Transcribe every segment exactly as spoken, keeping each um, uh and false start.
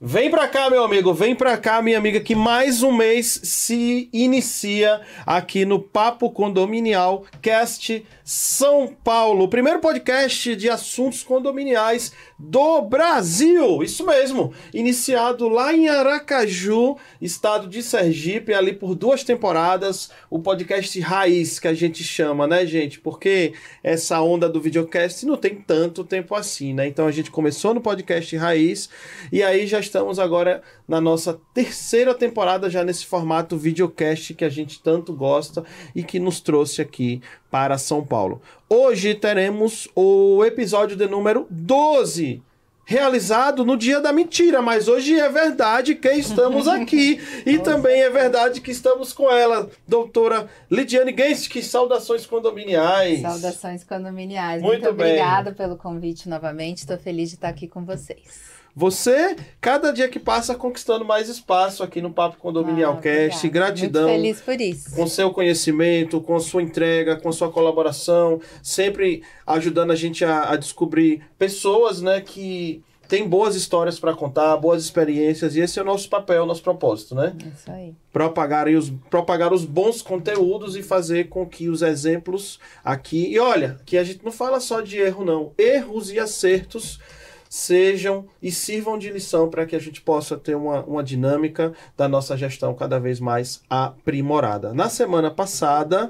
Vem pra cá, meu amigo, vem pra cá, minha amiga, que mais um mês se inicia aqui no Papo Condominial Cast São Paulo, o primeiro podcast de assuntos condominiais do Brasil, isso mesmo, iniciado lá em Aracaju, estado de Sergipe, ali por duas temporadas, o podcast raiz que a gente chama, né, gente, porque essa onda do videocast não tem tanto tempo assim, né, então a gente começou no podcast raiz e aí já estamos agora na nossa terceira temporada já nesse formato videocast que a gente tanto gosta e que nos trouxe aqui para São Paulo. Hoje teremos o episódio de número doze, realizado no dia da mentira, mas hoje é verdade que estamos aqui e também é verdade que estamos com ela, doutora Lidiane Gensky. Saudações condominiais. Saudações condominiais. Muito, Muito bem. Obrigada pelo convite novamente, estou feliz de estar aqui com vocês. Você, cada dia que passa, conquistando mais espaço aqui no Papo Condominial ah, Cast. Gratidão. Muito feliz por isso. Com seu conhecimento, com sua entrega, com sua colaboração, sempre ajudando a gente a, a descobrir pessoas, né, que têm boas histórias para contar, boas experiências, e esse é o nosso papel, nosso propósito, né? Isso aí. Propagar, os, propagar os bons conteúdos e fazer com que os exemplos aqui... E olha, que a gente não fala só de erro, não. Erros e acertos sejam e sirvam de lição para que a gente possa ter uma, uma dinâmica da nossa gestão cada vez mais aprimorada. Na semana passada,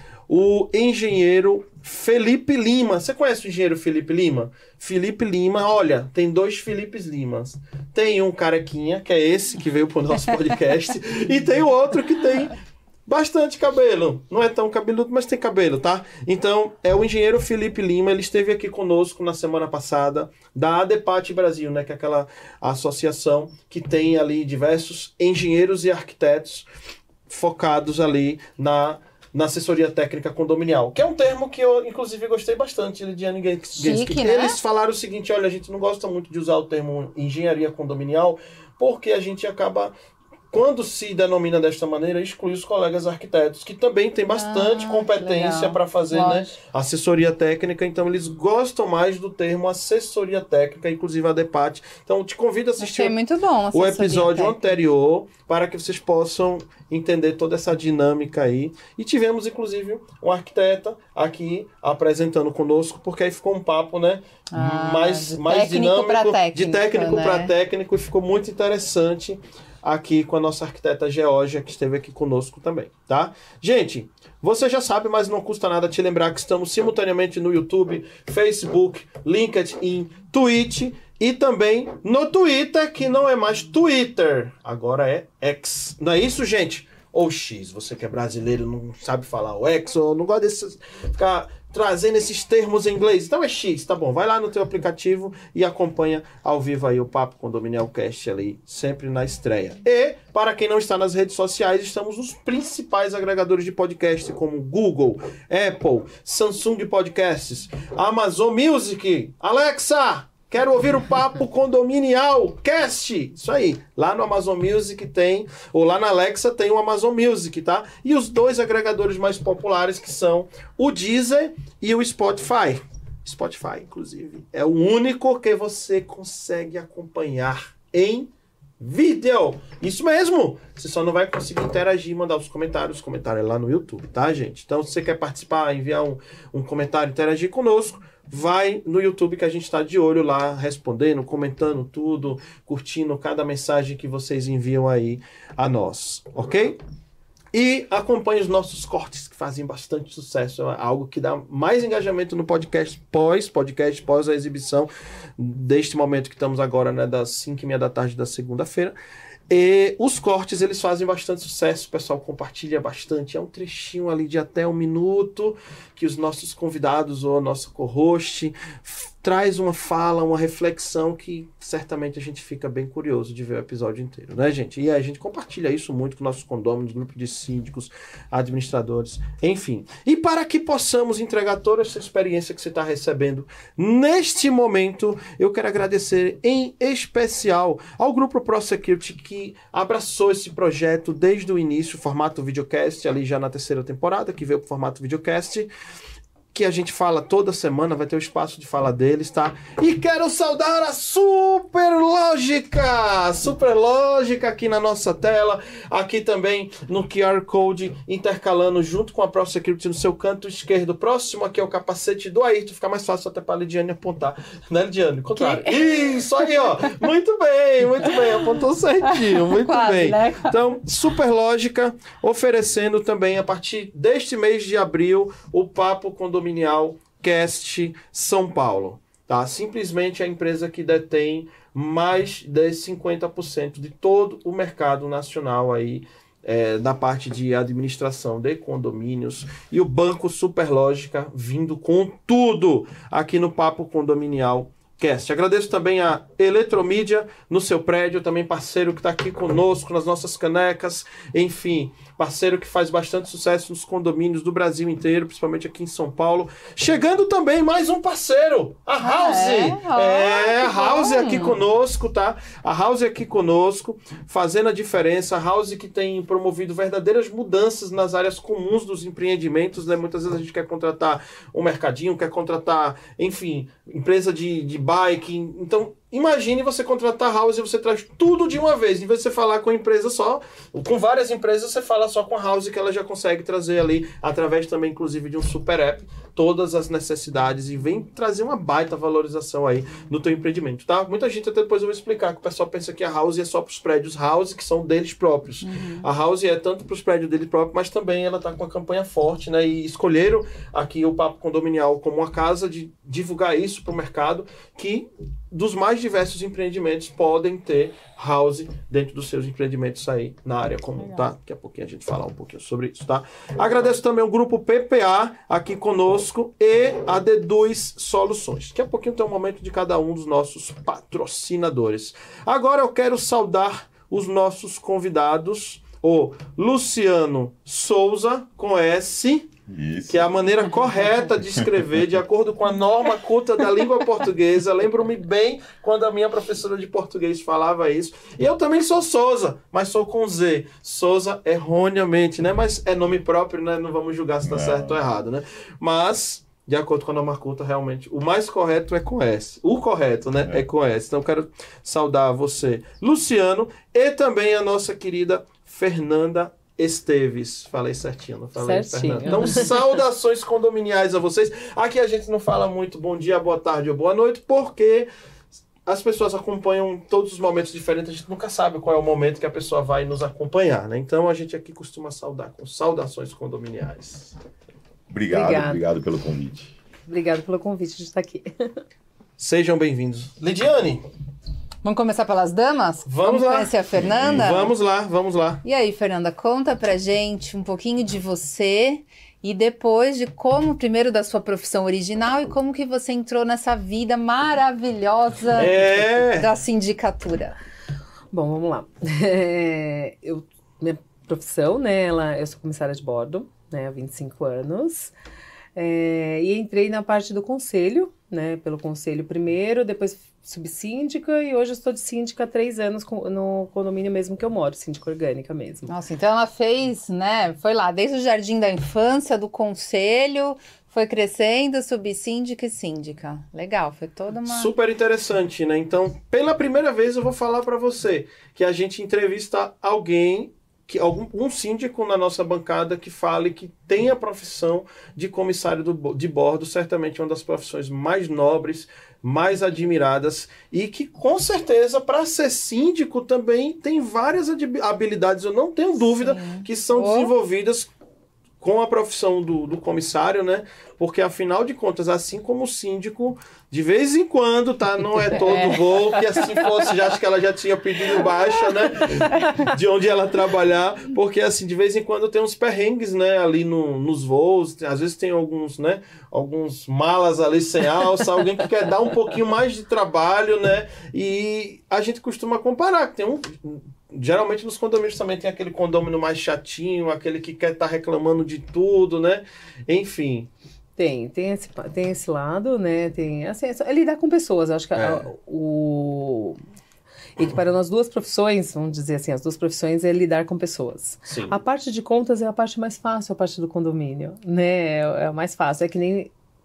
o engenheiro Felipe Lima, você conhece o engenheiro Felipe Lima? Felipe Lima, olha, tem dois Felipes Limas. Tem um carequinha, que é esse que veio para o nosso podcast, e tem o outro que tem bastante cabelo. Não é tão cabeludo, mas tem cabelo, tá? Então, é o engenheiro Felipe Lima, ele esteve aqui conosco na semana passada, da ADEPAT Brasil, né? Que é aquela associação que tem ali diversos engenheiros e arquitetos focados ali na, na assessoria técnica condominial. Que é um termo que eu, inclusive, gostei bastante de Lidiane Gensky. Né? Eles falaram o seguinte, olha, a gente não gosta muito de usar o termo engenharia condominial, porque a gente acaba... Quando se denomina desta maneira, exclui os colegas arquitetos, que também têm bastante ah, competência para fazer, né, assessoria técnica. Então, eles gostam mais do termo assessoria técnica, inclusive a ADEPAT. Então, te convido a assistir Achei muito bom o episódio técnica. anterior, para que vocês possam entender toda essa dinâmica aí. E tivemos, inclusive, um arquiteta aqui apresentando conosco, porque aí ficou um papo, né, ah, mais, de mais dinâmico, técnico, de técnico né? para técnico, e ficou muito interessante aqui com a nossa arquiteta Geórgia, que esteve aqui conosco também, tá? Gente, você já sabe, mas não custa nada te lembrar que estamos simultaneamente no YouTube, Facebook, LinkedIn, Twitch e também no Twitter, que não é mais Twitter, agora é X. Não é isso, gente? Ou X, você que é brasileiro não sabe falar o X, ou não gosta de ficar trazendo esses termos em inglês, então é X, tá bom, vai lá no teu aplicativo e acompanha ao vivo aí o Papo Condominial Cast ali, sempre na estreia. E, para quem não está nas redes sociais, estamos nos principais agregadores de podcast, como Google, Apple, Samsung Podcasts, Amazon Music, Alexa, quero ouvir o Papo Condominial Cast. Isso aí. Lá no Amazon Music tem, ou lá na Alexa tem o Amazon Music, tá? E os dois agregadores mais populares que são o Deezer e o Spotify. Spotify, inclusive, é o único que você consegue acompanhar em vídeo. Isso mesmo. Você só não vai conseguir interagir, mandar os comentários. Os comentários é lá no YouTube, tá, gente? Então, se você quer participar, enviar um, um comentário, interagir conosco, vai no YouTube que a gente está de olho lá, respondendo, comentando tudo, curtindo cada mensagem que vocês enviam aí a nós, ok? E acompanhe os nossos cortes, que fazem bastante sucesso. É algo que dá mais engajamento no podcast, pós-podcast, pós a exibição deste momento que estamos agora, né, das cinco e meia da tarde da segunda-feira. E os cortes, eles fazem bastante sucesso, o pessoal compartilha bastante, é um trechinho ali de até um minuto que os nossos convidados ou a nossa co-host traz uma fala, uma reflexão que certamente a gente fica bem curioso de ver o episódio inteiro, né, gente? E a gente compartilha isso muito com nossos condôminos, grupo de síndicos, administradores, enfim. E para que possamos entregar toda essa experiência que você está recebendo neste momento, eu quero agradecer em especial ao grupo ProSecurity que abraçou esse projeto desde o início, formato videocast, ali já na terceira temporada, que veio para o formato videocast, que a gente fala toda semana, vai ter o espaço de fala deles, tá? E quero saudar a Superlogic, Superlógica! Superlógica aqui na nossa tela, aqui também no Q R Code, intercalando junto com a ProSecurity no seu canto esquerdo. Próximo aqui é o capacete do Ayrton, fica mais fácil até para a Lidiane apontar. Né, Lidiane? Contrário. Que... Isso aí, ó. Muito bem, muito bem. Apontou certinho, muito Quase, bem. Né? Então, Superlógica oferecendo também, a partir deste mês de abril, o Papo Condominial Cast São Paulo. Tá? Simplesmente a empresa que detém mais de cinquenta por cento de todo o mercado nacional aí, é, da parte de administração de condomínios, e o Banco Superlógica vindo com tudo aqui no Papo Condominial Cast. Agradeço também a Eletromídia no seu prédio, também parceiro que está aqui conosco nas nossas canecas, enfim, parceiro que faz bastante sucesso nos condomínios do Brasil inteiro, principalmente aqui em São Paulo. Chegando também mais um parceiro, a House. Ah, é, é oh, a House bom. aqui conosco, tá? A House aqui conosco, fazendo a diferença. A House que tem promovido verdadeiras mudanças nas áreas comuns dos empreendimentos, né? Muitas vezes a gente quer contratar um mercadinho, quer contratar, enfim, empresa de, de bike. Então, imagine você contratar a House e você traz tudo de uma vez. Em vez de você falar com a empresa só, com várias empresas, você fala só com a House, que ela já consegue trazer ali, através também, inclusive, de um super app, todas as necessidades e vem trazer uma baita valorização aí no teu empreendimento, tá? Muita gente, até depois eu vou explicar, que o pessoal pensa que a House é só para os prédios House, que são deles próprios. Uhum. A House é tanto para os prédios deles próprios, mas também ela tá com uma campanha forte, né? E escolheram aqui o Papo Condominial como uma casa de divulgar isso para o mercado, que dos mais diversos empreendimentos podem ter House dentro dos seus empreendimentos aí na área comum, legal, tá? Daqui a pouquinho a gente fala um pouquinho sobre isso, tá? Agradeço também o grupo P P A aqui conosco e a D dois Soluções. Daqui a pouquinho tem um momento de cada um dos nossos patrocinadores. Agora eu quero saudar os nossos convidados, o Luciano Souza, com S... Isso. Que é a maneira correta de escrever, de acordo com a norma culta da língua portuguesa. Lembro-me bem quando a minha professora de português falava isso. E eu também sou Souza, mas sou com Z. Souza erroneamente, né? Mas é nome próprio, né? Não vamos julgar se está certo ou errado, né? Mas, de acordo com a norma culta, realmente, o mais correto é com S. O correto, né? É, é com S. Então, eu quero saudar você, Luciano, e também a nossa querida Fernanda Esteves, falei certinho, não falei, certinho. Fernando. Então, saudações condominiais a vocês. Aqui a gente não fala muito bom dia, boa tarde ou boa noite, porque as pessoas acompanham todos os momentos diferentes, a gente nunca sabe qual é o momento que a pessoa vai nos acompanhar, né? Então, a gente aqui costuma saudar com saudações condominiais. Obrigado, obrigado, obrigado pelo convite. Obrigado pelo convite de estar aqui. Sejam bem-vindos. Lidiane! Vamos começar pelas damas? Vamos, vamos lá. conhecer a Fernanda? Vamos lá, vamos lá. E aí, Fernanda, conta pra gente um pouquinho de você e depois de como, primeiro da sua profissão original e como que você entrou nessa vida maravilhosa é. da sindicatura. Bom, vamos lá. É, eu, minha profissão, né, ela, eu sou comissária de bordo, né, há vinte e cinco anos. É, e entrei na parte do conselho, né, pelo conselho primeiro, depois subsíndica e hoje eu estou de síndica há três anos com, no condomínio mesmo que eu moro, síndica orgânica mesmo. Nossa, então ela fez, né, foi lá desde o jardim da infância, do conselho, foi crescendo, subsíndica e síndica. Legal, foi toda uma... Super interessante, né? Então, pela primeira vez eu vou falar para você que a gente entrevista alguém, que algum, um síndico na nossa bancada que fale que tem a profissão de comissário do, de bordo, certamente uma das profissões mais nobres, mais admiradas e que, com certeza, para ser síndico também tem várias habilidades, eu não tenho dúvida, sim, que são oh. desenvolvidas com a profissão do, do comissário, né? Porque, afinal de contas, assim como o síndico, de vez em quando, tá? Não é todo é. voo, que assim fosse, já acho que ela já tinha pedido baixa, né? De onde ela trabalhar, porque, assim, de vez em quando tem uns perrengues, né? Ali no, nos voos, às vezes tem alguns, né? Alguns malas ali sem alça, alguém que quer dar um pouquinho mais de trabalho, né? E a gente costuma comparar, que tem um... Geralmente nos condomínios também tem aquele condômino mais chatinho, aquele que quer estar tá reclamando de tudo, né? Enfim. Tem, tem esse, tem esse lado, né? Tem, assim, é lidar com pessoas. Acho que é. a, o... equiparando as duas profissões, vamos dizer assim, as duas profissões é lidar com pessoas. Sim. A parte de contas é a parte mais fácil, a parte do condomínio, né? É, é a mais fácil. É que nem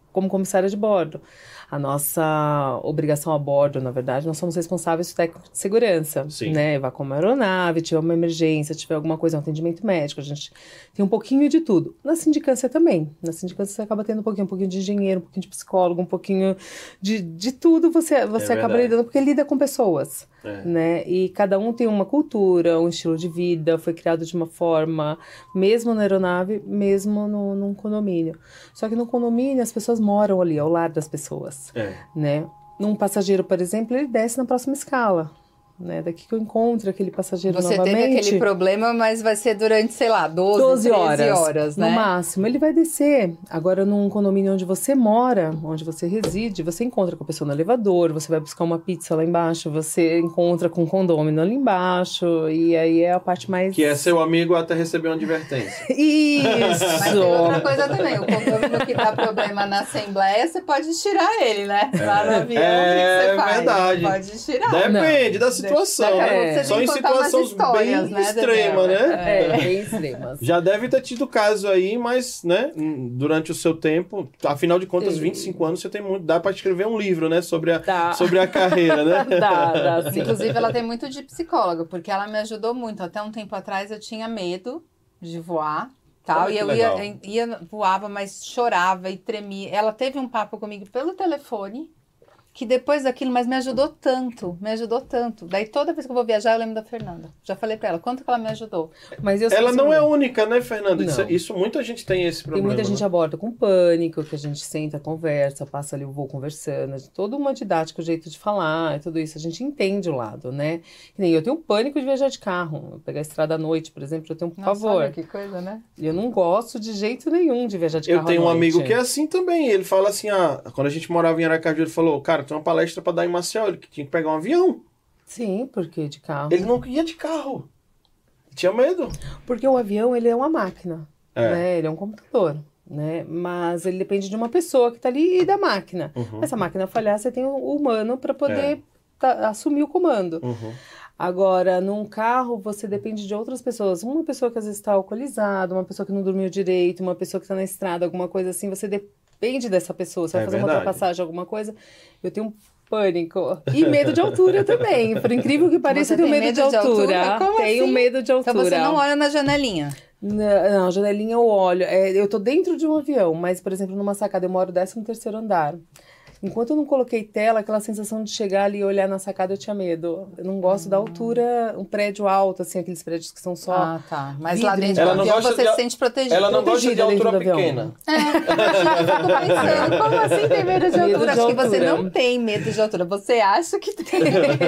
como comissária de bordo. A nossa obrigação a bordo, na verdade, nós somos responsáveis por técnico de segurança, Sim. né? Vai com uma aeronave, tiver uma emergência, tiver alguma coisa, um atendimento médico, a gente tem um pouquinho de tudo. Na sindicância também. Na sindicância você acaba tendo um pouquinho, um pouquinho de engenheiro, um pouquinho de psicólogo, um pouquinho de, de tudo você, você É acaba verdade. lidando, porque lida com pessoas, É. né? E cada um tem uma cultura, um estilo de vida, foi criado de uma forma, mesmo na aeronave, mesmo no, num condomínio. Só que no condomínio as pessoas moram ali, ao lado das pessoas. É. Né? Num passageiro, por exemplo, ele desce na próxima escala. Né? Daqui que eu encontro aquele passageiro Você novamente... teve aquele problema, mas vai ser durante, sei lá, doze, doze treze horas, horas, né? no máximo. Ele vai descer. Agora, num condomínio onde você mora, onde você reside, você encontra com a pessoa no elevador, você vai buscar uma pizza lá embaixo, você encontra com o condômino ali embaixo, e aí é a parte mais... Que é seu amigo até receber uma advertência. Isso! Mas tem outra coisa também, o condomínio que dá problema na Assembleia, você pode tirar ele, né? Lá no avião, É, o que você faz? verdade. Pode tirar. Depende da situação. Daqui a pouco né? você Só tem em que contar umas situações histórias, bem né, extremas, Daniela? né? É, bem extremas. Já deve ter tido caso aí, mas, né, durante o seu tempo, afinal de contas, vinte e cinco anos, você tem muito, dá para escrever um livro, né, sobre a, Dá. sobre a carreira, né? Dá, dá, sim. Inclusive, ela tem muito de psicóloga, porque ela me ajudou muito. Até um tempo atrás eu tinha medo de voar, tal, Olha e que eu legal. ia, ia, voava, mas chorava e tremia. Ela teve um papo comigo pelo telefone, que depois daquilo, mas me ajudou tanto, me ajudou tanto. Daí toda vez que eu vou viajar, eu lembro da Fernanda. Já falei pra ela, quanto que ela me ajudou. Mas eu sou Ela não é assim, única, né, Fernanda? Isso, Não. isso muita gente tem esse Tem problema. muita gente né? aborda com pânico, que a gente senta, conversa, passa ali o voo conversando, toda uma didática, o jeito de falar, tudo isso, a gente entende o lado, né? Que nem eu tenho pânico de viajar de carro, eu pegar a estrada à noite, por exemplo, eu tenho um Nossa, pavor. olha que coisa, né? E eu não gosto de jeito nenhum de viajar de Eu carro tenho à um noite. amigo que é assim também. Ele fala assim: ah, quando a gente morava em Aracaju, ele falou, cara, tem uma palestra pra dar em Maceió. Ele tinha que pegar um avião. Sim, porque de carro. Ele não ia de carro. Tinha medo. Porque o avião, ele é uma máquina, É. né? Ele é um computador, né? Mas ele depende de uma pessoa que tá ali e da máquina. Uhum. Se a máquina falhar, você tem o humano para É. poder tá- assumir o comando. Uhum. Agora, num carro, você depende de outras pessoas. Uma pessoa que às vezes está alcoolizada, uma pessoa que não dormiu direito, uma pessoa que está na estrada, alguma coisa assim, você depende dessa pessoa. Você vai É fazer verdade. uma ultrapassagem, alguma coisa. Eu tenho pânico. E medo de altura também. Por incrível que pareça, Você eu tenho tem medo, de medo de altura. altura? Como tenho assim? medo de altura. Então você não olha na janelinha. Não, não, janelinha eu olho. É, eu tô dentro de um avião, mas, por exemplo, numa sacada, eu moro no décimo terceiro andar. Enquanto eu não coloquei tela, aquela sensação de chegar ali e olhar na sacada, eu tinha medo. Eu não gosto da altura, um prédio alto, assim, aqueles prédios que são só... Ah, tá. Mas lá vidro. dentro Ela do não avião gosta você de- se sente protegido. Ela não gosta de Protegida dentro altura do avião. pequena. Eu fico pensando, como assim tem medo de Medo altura? de Acho que você altura. não tem medo de altura. Você acha que tem.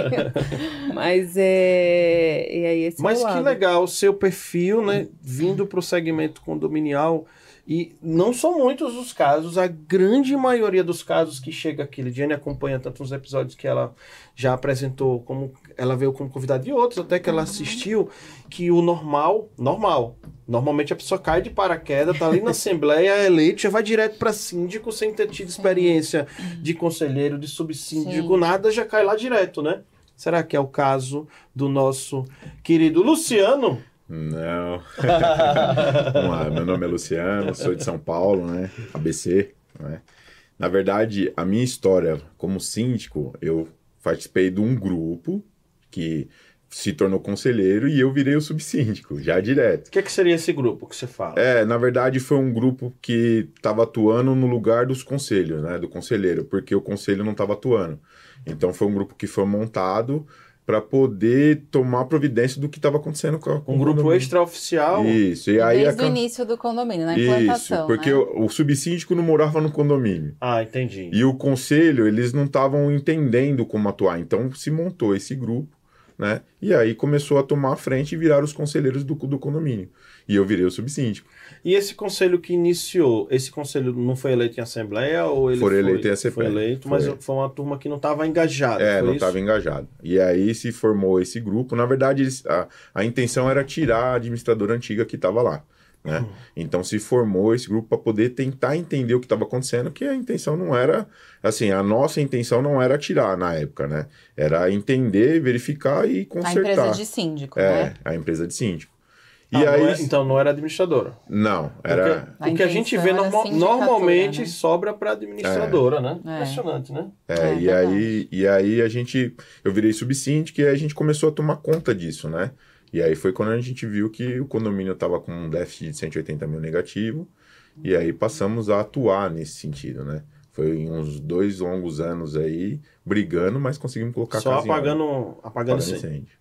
Mas é... E aí, esse é Mas o que lado. legal o seu perfil, né? Vindo para o segmento condominial. E não são muitos os casos, a grande maioria dos casos que chega aqui, Lidiane acompanha tanto uns episódios que ela já apresentou, como ela veio como convidada e outros, até que ela assistiu, que o normal, normal, normalmente a pessoa cai de paraquedas, tá ali na assembleia, é eleito, já vai direto para síndico sem ter tido experiência de conselheiro, de subsíndico, Sim. nada, já cai lá direto, né? Será que é o caso do nosso querido Luciano? Não. Vamos lá, meu nome é Luciano, sou de São Paulo, né? A B C, né? Na verdade, a minha história como síndico, eu participei de um grupo que se tornou conselheiro e eu virei o subsíndico, já direto. O que, é que seria esse grupo que você fala? É, na verdade foi um grupo que estava atuando no lugar dos conselhos, né? Do conselheiro, porque o conselho não estava atuando. Então foi um grupo que foi montado para poder tomar providência do que estava acontecendo com, a- com Um o grupo condomínio. extraoficial? Isso, e aí... Desde a... o início do condomínio, na implantação, Isso, porque né? o, o subsíndico não morava no condomínio. Ah, entendi. E o conselho, eles não estavam entendendo como atuar. Então se montou esse grupo, né? E aí começou a tomar a frente e virar os conselheiros do, do condomínio. E eu virei o subsíndico. E esse conselho que iniciou, esse conselho não foi eleito em assembleia ou ele Foi foi eleito em assembleia. Foi eleito, mas Foi. foi uma turma que não estava engajada. É, foi não isso? estava engajado. E aí se formou esse grupo. Na verdade, eles- a, a intenção era tirar a administradora antiga que estava lá, né? Uhum. Então se formou esse grupo para poder tentar entender o que estava acontecendo, que a intenção não era, assim, a nossa intenção não era tirar na época, né? Era entender, verificar e A consertar. empresa de síndico, É, né? a empresa de síndico. E Ah, aí, não é- então não era administradora. não, era... A O que a gente vê intenção era normal- sindicatura, normalmente né? sobra para administradora, né? É. Impressionante, né? É, É, e, verdade. aí, e aí a gente, eu virei subsíndico e aí a gente começou a tomar conta disso, né? E aí foi quando a gente viu que o condomínio estava com um déficit de cento e oitenta mil negativo, e aí passamos a atuar nesse sentido, né? Foi em uns dois longos anos aí, brigando, mas conseguimos colocar a Só casa em ordem. apagando, apagando Apagando incêndio. incêndio.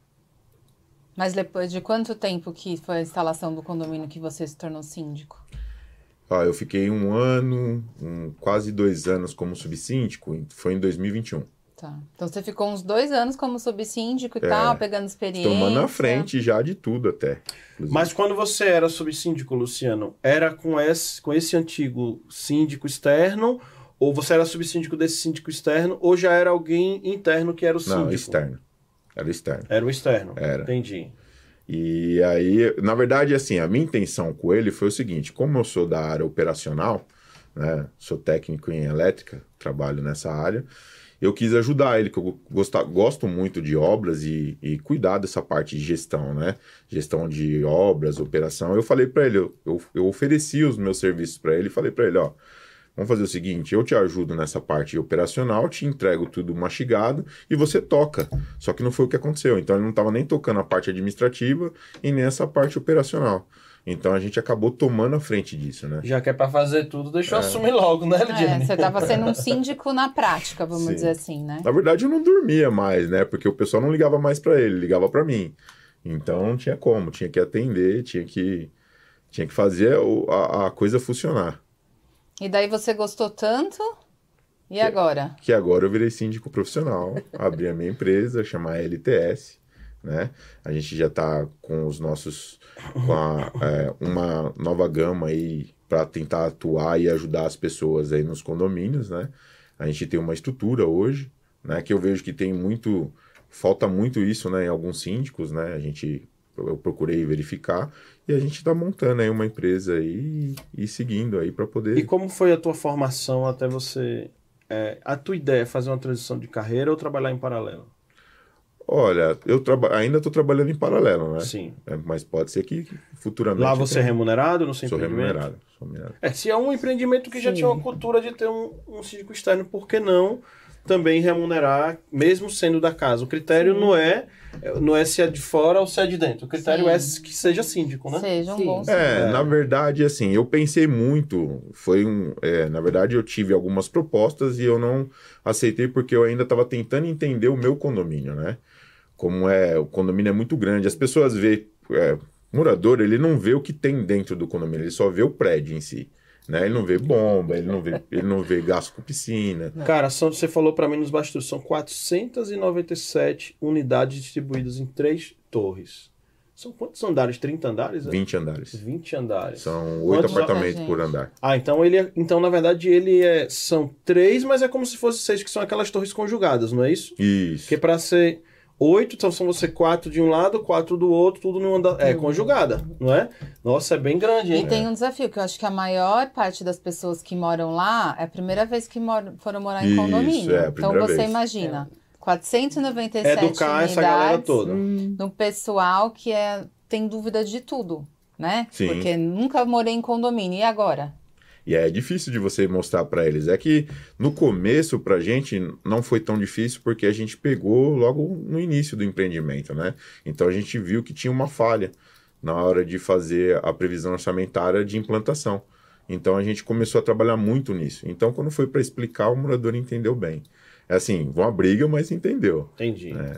Mas depois de quanto tempo que foi a instalação do condomínio que você se tornou síndico? Ó, eu fiquei um ano, um, quase dois anos como subsíndico, foi em dois mil e vinte e um. Tá. Então você ficou uns dois anos como subsíndico e É. tal, pegando experiência. Tomando a frente já de tudo até. inclusive. Mas quando você era subsíndico, Luciano, era com esse, com esse antigo síndico externo, ou você era subsíndico desse síndico externo, ou já era alguém interno que era o síndico? Não, externo. Era externo. Era o externo. Era. Entendi. E aí, na verdade, assim, a minha intenção com ele foi o seguinte: como eu sou da área operacional, né, sou técnico em elétrica, trabalho nessa área, eu quis ajudar ele, que eu gosto, gosto muito de obras e, e cuidar dessa parte de gestão, né? Gestão de obras, operação. Eu falei para ele, eu, eu, eu ofereci os meus serviços para ele e falei para ele, ó, vamos fazer o seguinte, eu te ajudo nessa parte operacional, te entrego tudo mastigado e você toca. Só que não foi o que aconteceu. Então ele não estava nem tocando a parte administrativa e nem essa parte operacional. Então a gente acabou tomando a frente disso, né? Já que é pra fazer tudo, deixa eu É. assumir logo, né, É, Lidiane? você estava sendo um síndico na prática, vamos Sim. dizer assim, né? Na verdade eu não dormia mais, né? Porque o pessoal não ligava mais para ele, ligava para mim. Então não tinha como, tinha que atender, tinha que, tinha que fazer o- a, a coisa funcionar. E daí você gostou tanto, e agora? Que agora eu virei síndico profissional, abri a minha empresa, chamar L T S, né? A gente já está com os nossos, com a, é, uma nova gama aí para tentar atuar e ajudar as pessoas aí nos condomínios, né? A gente tem uma estrutura hoje, né? Que eu vejo que tem muito, falta muito isso, né? Em alguns síndicos, né? A gente, eu procurei verificar e a gente está montando aí uma empresa aí e, e seguindo aí para poder... E como foi a tua formação até você... é, a tua ideia é fazer uma transição de carreira ou trabalhar em paralelo? Olha, eu traba... ainda estou trabalhando em paralelo, né? Sim. É, mas pode ser que futuramente... Lá eu você é tenha- remunerado no seu Sou empreendimento? remunerado. Sou remunerado. É, se é um empreendimento que já Sim. tinha uma cultura de ter um, um síndico externo, por que não também remunerar, mesmo sendo da casa? O critério não é, não é se é de fora ou se é de dentro. O critério Sim. é que seja síndico, né? Seja um Sim. bom É, É. na verdade, assim, eu pensei muito, foi um, é, na verdade eu tive algumas propostas e eu não aceitei porque eu ainda estava tentando entender o meu condomínio, né? Como é, o condomínio é muito grande, as pessoas veem, é, morador, ele não vê o que tem dentro do condomínio, ele só vê o prédio em si, né? Ele não vê bomba, ele não vê, ele não vê gasto com piscina. Cara, são, você falou para mim nos bastidores, são quatrocentas e noventa e sete unidades distribuídas em três torres. São quantos andares? trinta andares? É? vinte andares. vinte andares. São oito Quantos- apartamentos Gente. por andar. Ah, então ele é, então na verdade ele é são três, mas é como se fosse seis, que são aquelas torres conjugadas, não é isso? Isso. Porque para ser oito, então são você quatro de um lado, quatro do outro, tudo num andar. É conjugada, não é? Nossa, é bem grande, E hein? tem um desafio, que eu acho que a maior parte das pessoas que moram lá é a primeira vez que moram, foram morar em Isso, condomínio. é a Então primeira você vez. imagina, quatrocentas e noventa e sete Educar essa galera unidades toda. no pessoal que é, tem dúvida de tudo, né? Sim. Porque nunca morei em condomínio, e agora? E é difícil de você mostrar para eles. É que no começo, pra gente, não foi tão difícil porque a gente pegou logo no início do empreendimento, né? Então a gente viu que tinha uma falha na hora de fazer a previsão orçamentária de implantação. Então a gente começou a trabalhar muito nisso. Então quando foi para explicar, o morador entendeu bem. É assim, uma briga, mas entendeu. Entendi. É.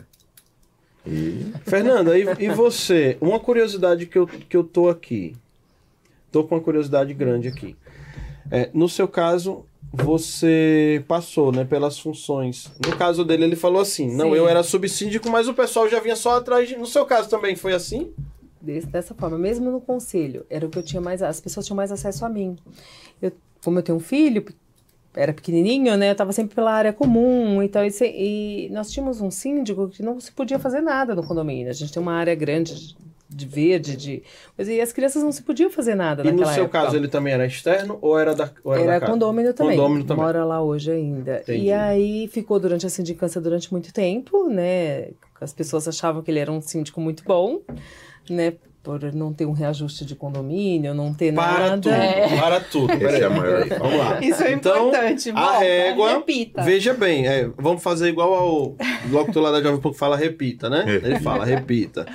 E Fernanda, e, e você? Uma curiosidade que eu, que eu tô aqui. Tô com uma curiosidade grande aqui. É, no seu caso, você passou, né, pelas funções. No caso dele, ele falou assim: não, Sim. eu era subsíndico, mas o pessoal já vinha só atrás de. No seu caso também foi assim? Desse- dessa forma, mesmo no conselho, era o que eu tinha mais, as pessoas tinham mais acesso a mim. Eu, como eu tenho um filho, era pequenininho, né, eu estava sempre pela área comum, então, e, se- e nós tínhamos um síndico que não se podia fazer nada no condomínio. A gente tem uma área grande de, de verde, de, mas e as crianças não se podiam fazer nada E no naquela seu época. caso, ele também era externo ou era da ou era, Era da casa? condômino também. Condômino também. Mora lá hoje ainda. Entendi. E aí ficou durante a sindicância durante muito tempo, né? As pessoas achavam que ele era um síndico muito bom, né? por não ter um reajuste de condomínio, não ter Para nada. tudo, É. para tudo. Esse Peraí, é a maior. vamos lá. Isso é Então, importante. a Volta, régua, repita. veja bem, é, vamos fazer igual ao locutor lá da Jovem Pan que fala repita, né? Ele fala repita.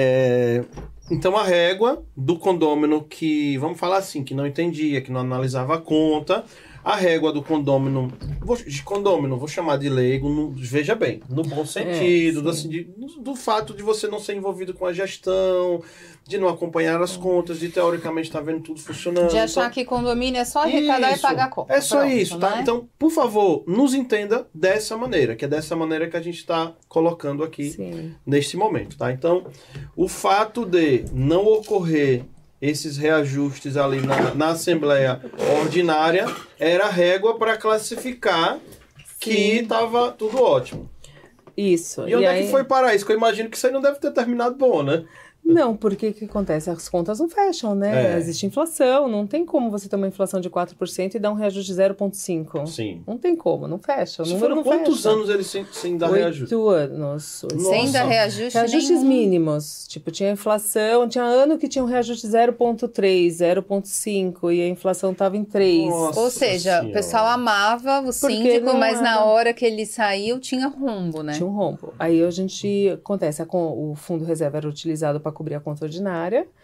É, então a régua do condômino que, vamos falar assim, que não entendia, que não analisava a conta, a régua do condômino, vou, de condômino, vou chamar de leigo, no, veja bem, no bom sentido, É, do, assim, de, do, do fato de você não ser envolvido com a gestão, de não acompanhar as contas, de teoricamente estar vendo tudo funcionando. De achar Então, que condomínio é só arrecadar isso, e pagar a conta. é só Pronto, isso, tá? né? Então, por favor, nos entenda dessa maneira, que é dessa maneira que a gente está colocando aqui Sim. neste momento, tá? Então, o fato de não ocorrer esses reajustes ali na, na Assembleia Ordinária era a régua para classificar que Sim. estava tudo ótimo. Isso. E onde é aí... que foi parar isso? Que eu imagino que isso aí não deve ter terminado bom, né? Não, porque o que acontece? As contas não fecham, né? É. Existe inflação, não tem como você ter uma inflação de quatro por cento e dar um reajuste de zero vírgula cinco por cento. Sim. Não tem como, não fecha. O Isso número foram não quantos fecha. anos eles sem, sem dar reajuste? Oito anos. Oito Nossa. Sem dar reajuste Reajustes nenhum. mínimos. Tipo, tinha inflação, tinha ano que tinha um reajuste zero vírgula três, zero vírgula cinco e a inflação estava em três. Nossa. Ou seja, Senhora. o pessoal amava o Porque síndico, não mas na era. hora que ele saiu tinha rombo, né? Tinha um rombo. Aí a gente, acontece, a con- o fundo reserva era utilizado para cobrir a conta ordinária,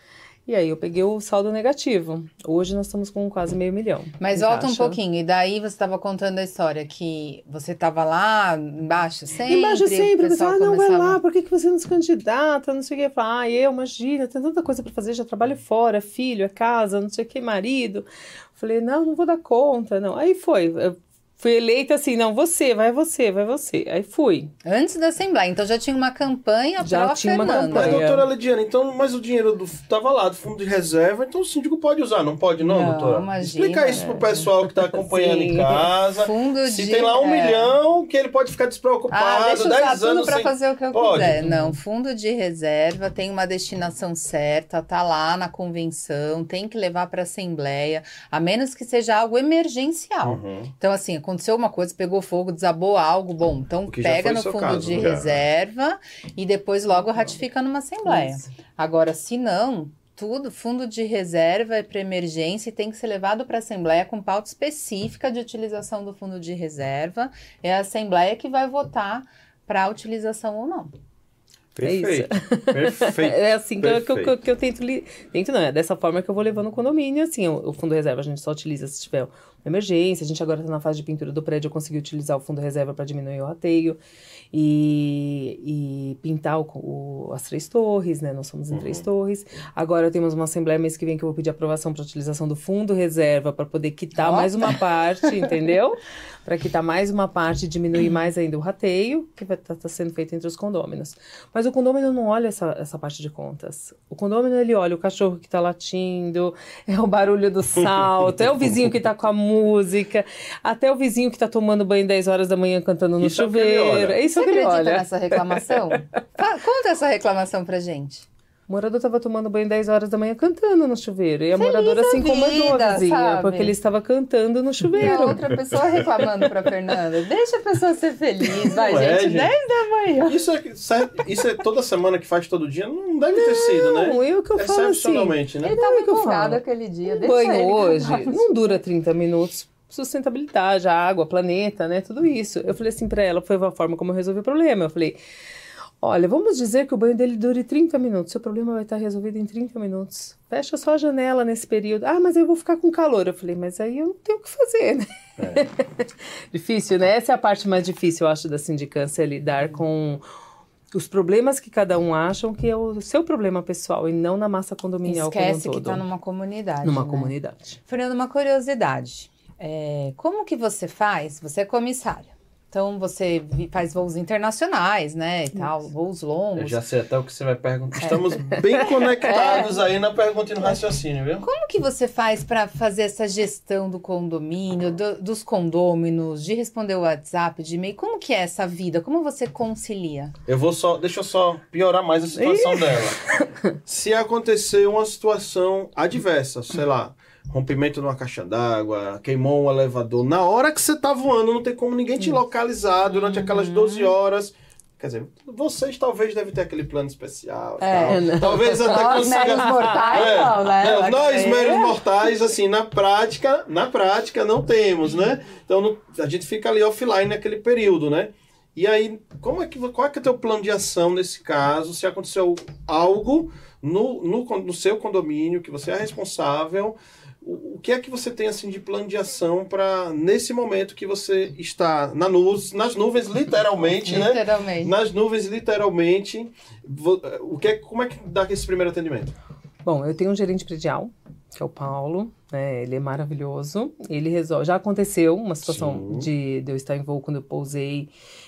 e aí eu peguei o saldo negativo. Hoje nós estamos com quase meio milhão. Mas em volta um caixa. pouquinho, e daí você estava contando a história que você estava lá embaixo sempre, Embaixo sempre, o o pessoal, pessoal ah, não, vai começava... lá, por que, que você não se candidata, não sei o que. Eu falo, ah, eu, imagina, tem tanta coisa para fazer, já trabalho fora, filho, é casa, não sei o que, marido. Falei, não, não vou dar conta, não. Aí foi, eu fui eleita assim, não, você, vai você, vai você. Aí fui. Antes da Assembleia, então já tinha uma campanha Já pró tinha uma Fernanda. Mas, campanha. doutora Lidiane, então, mas o dinheiro do, tava lá, do fundo de reserva, então o síndico pode usar, não pode não, Não, doutora? imagina. Explica isso pro pessoal que tá acompanhando em Sim. casa. Fundo Se de... tem lá um é. milhão, que ele pode ficar Ah, despreocupado, deixa eu dez usar tudo anos para sem... fazer o que eu Pode. quiser. Não, fundo de reserva tem uma destinação certa, tá lá na convenção, tem que levar para a Assembleia, a menos que seja algo emergencial. Uhum. Então, assim, aconteceu uma coisa, pegou fogo, desabou algo, bom, então O que já pega foi no o seu fundo caso, de né? reserva e depois logo ratifica numa Assembleia. Isso. Agora, se não, tudo, fundo de reserva é para emergência e tem que ser levado para a Assembleia com pauta específica de utilização do fundo de reserva. É a Assembleia que vai votar para a utilização ou não. Perfeito. Perfeito. É assim que eu, que eu- Perfeito. que eu tento... Li... Tento não, é dessa forma que eu vou levando o condomínio, assim, o, o fundo reserva a gente só utiliza se tiver uma emergência, a gente agora está na fase de pintura do prédio, eu consegui utilizar o fundo reserva para diminuir o rateio e, e pintar o, o- as três torres, né, nós somos em três torres. Agora temos uma assembleia mês que vem que eu vou pedir aprovação para utilização do fundo reserva para poder quitar Ó. mais uma parte, entendeu? Para quitar mais uma parte e diminuir mais ainda o rateio, que vai estar sendo feito entre os condôminos. Mas o condômino não olha essa, essa parte de contas. O condômino, ele olha o cachorro que tá latindo, é o barulho do salto, é o vizinho que tá com a música, até o vizinho que tá tomando banho dez horas da manhã cantando no Isso é o que ele chuveiro. olha. É isso Você que ele acredita olha. nessa reclamação? Fa- Conta essa reclamação pra gente. O morador tava tomando banho dez horas da manhã cantando no chuveiro. E a moradora se incomodou vida, a vizinha, sabe? porque ele estava cantando no E a chuveiro. outra pessoa reclamando pra Fernanda. Deixa a pessoa ser feliz. Vai, Não é, gente, gente. dez da manhã. Isso é, isso é toda semana que faz todo dia? Não deve ter sido, né? Não, eu que eu falo assim, Excepcionalmente, né? Ele tava é que eu empolgado falo. aquele dia. Um deixa banho ele hoje cantar. não dura trinta minutos. Sustentabilidade, a água, planeta, né? Tudo isso. Eu falei assim pra ela, foi a forma como eu resolvi o problema. Eu falei, olha, vamos dizer que o banho dele dure trinta minutos. Seu problema vai estar resolvido em trinta minutos. Fecha só a janela nesse período. Ah, mas eu vou ficar com calor. Eu falei, mas aí eu não tenho o que fazer, né? É. Difícil, né? Essa é a parte mais difícil, eu acho, da sindicância, é lidar com os problemas que cada um acham que é o seu problema pessoal e não na massa condominial Esquece como um que todo. tá numa comunidade. Numa né? comunidade. Fernanda, uma curiosidade. É, como que você faz? Você é comissária. Então, você vi- faz voos internacionais, né, e tal, voos Eu longos. já sei até o que você vai perguntar. Estamos bem conectados aí na pergunta e no raciocínio, viu? Como que você faz para fazer essa gestão do condomínio, do- dos condôminos, de responder o WhatsApp, de e-mail? Como que é essa vida? Como você concilia? Eu vou só, deixa eu só piorar mais a situação dela. Se acontecer uma situação adversa, sei lá, rompimento numa caixa d'água, queimou um elevador, na hora que você tá voando, não tem como ninguém te localizar durante aquelas doze horas. Quer dizer, vocês talvez devem ter aquele plano especial. e É, tal. não. Talvez até Nós, meros mortais, É, não, né? é, Vai nós, querer. meros mortais, assim, na prática, na prática não temos, né? Então não- a gente fica ali offline naquele período, né? E aí, como é que, qual é que é o teu plano de ação nesse caso? Se aconteceu algo no, no, con- no seu condomínio, que você é responsável, o, o que é que você tem assim de plano de ação para nesse momento que você está na nu, nas nuvens, literalmente, né? Literalmente. Nas nuvens, literalmente. vo- O que é, como é que dá esse primeiro atendimento? Bom, eu tenho um gerente predial, que é o Paulo, né? Ele é maravilhoso. Ele resolve. Já aconteceu uma situação Sim. de, de eu estar em voo quando eu pousei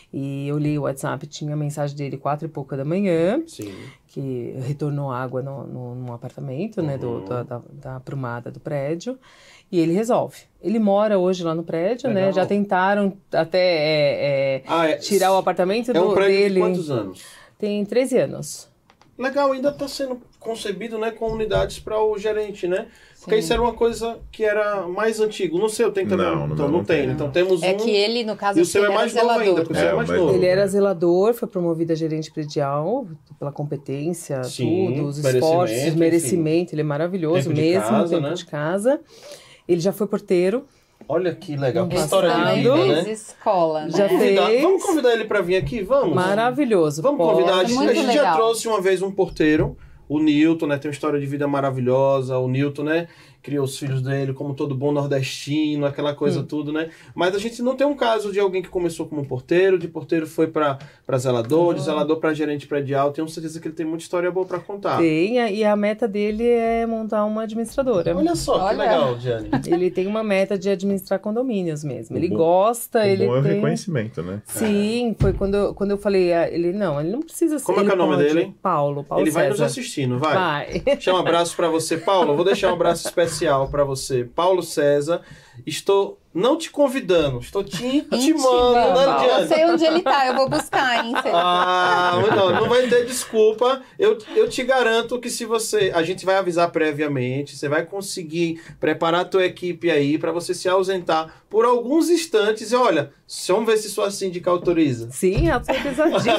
e eu li o WhatsApp, tinha a mensagem dele quatro e pouca da manhã, Sim. que retornou água no, no, num apartamento, né, do, Uhum. da, da, da aprumada do prédio, e ele resolve. Ele mora hoje lá no prédio, né? Legal. Já tentaram até é, é, Ah, é, tirar o apartamento é um do, prédio dele. de quantos anos? Tem treze anos. Legal, ainda está sendo concebido, né, com unidades para o gerente, né? Porque isso era uma coisa que era mais antigo. No seu tem também? Não, no então meu não não tem. tem. Então temos um... É que ele, no caso, E o seu ele é era mais novo ainda, zelador. porque o seu é É, mais mas- novo. Ele era zelador, foi promovido a gerente predial pela competência, Sim, tudo, os merecimento, esforços, enfim. merecimento. Ele é maravilhoso Tempo de mesmo, casa, tempo né? de casa. Ele já foi porteiro. Olha que legal, que Ano história de passado. vida, Fez né? escola, né? Já Convidar- fez. Vamos convidar ele para vir aqui? Vamos? Maravilhoso. Vamos Pode. convidar. A gente, Muito a gente já legal. trouxe uma vez um porteiro, o Nilton, né? Tem uma história de vida maravilhosa. O Nilton, né? Criou os filhos dele como todo bom nordestino, aquela coisa Hum. tudo, né? Mas a gente não tem um caso de alguém que começou como porteiro, de porteiro foi para zelador, de zelador para gerente predial. Tenho certeza que ele tem muita história boa para contar. Tem, e a meta dele é montar uma administradora. Olha só, que Olha. legal, Diane. Ele tem uma meta de administrar condomínios mesmo. Ele bom- gosta, O ele bom é o tem... reconhecimento, né? Sim, foi quando eu, quando eu falei, ah, ele não, ele não precisa ser. Como é que é o ele nome pode. dele, hein? Paulo, Paulo Ele vai nos César. assistindo, vai. Vai. Deixar um abraço para você, Paulo. Eu vou deixar um abraço especial para você, Paulo César. Estou não te convidando, estou te intimando, né, Eu Diane? sei onde ele tá, eu vou buscar, hein? Cê- Ah, não, não vai ter desculpa. Eu, eu te garanto que se você... A gente vai avisar previamente, você vai conseguir preparar a tua equipe aí para você se ausentar por alguns instantes. E olha, vamos ver se sua síndica autoriza. Sim, autorizadíssimo.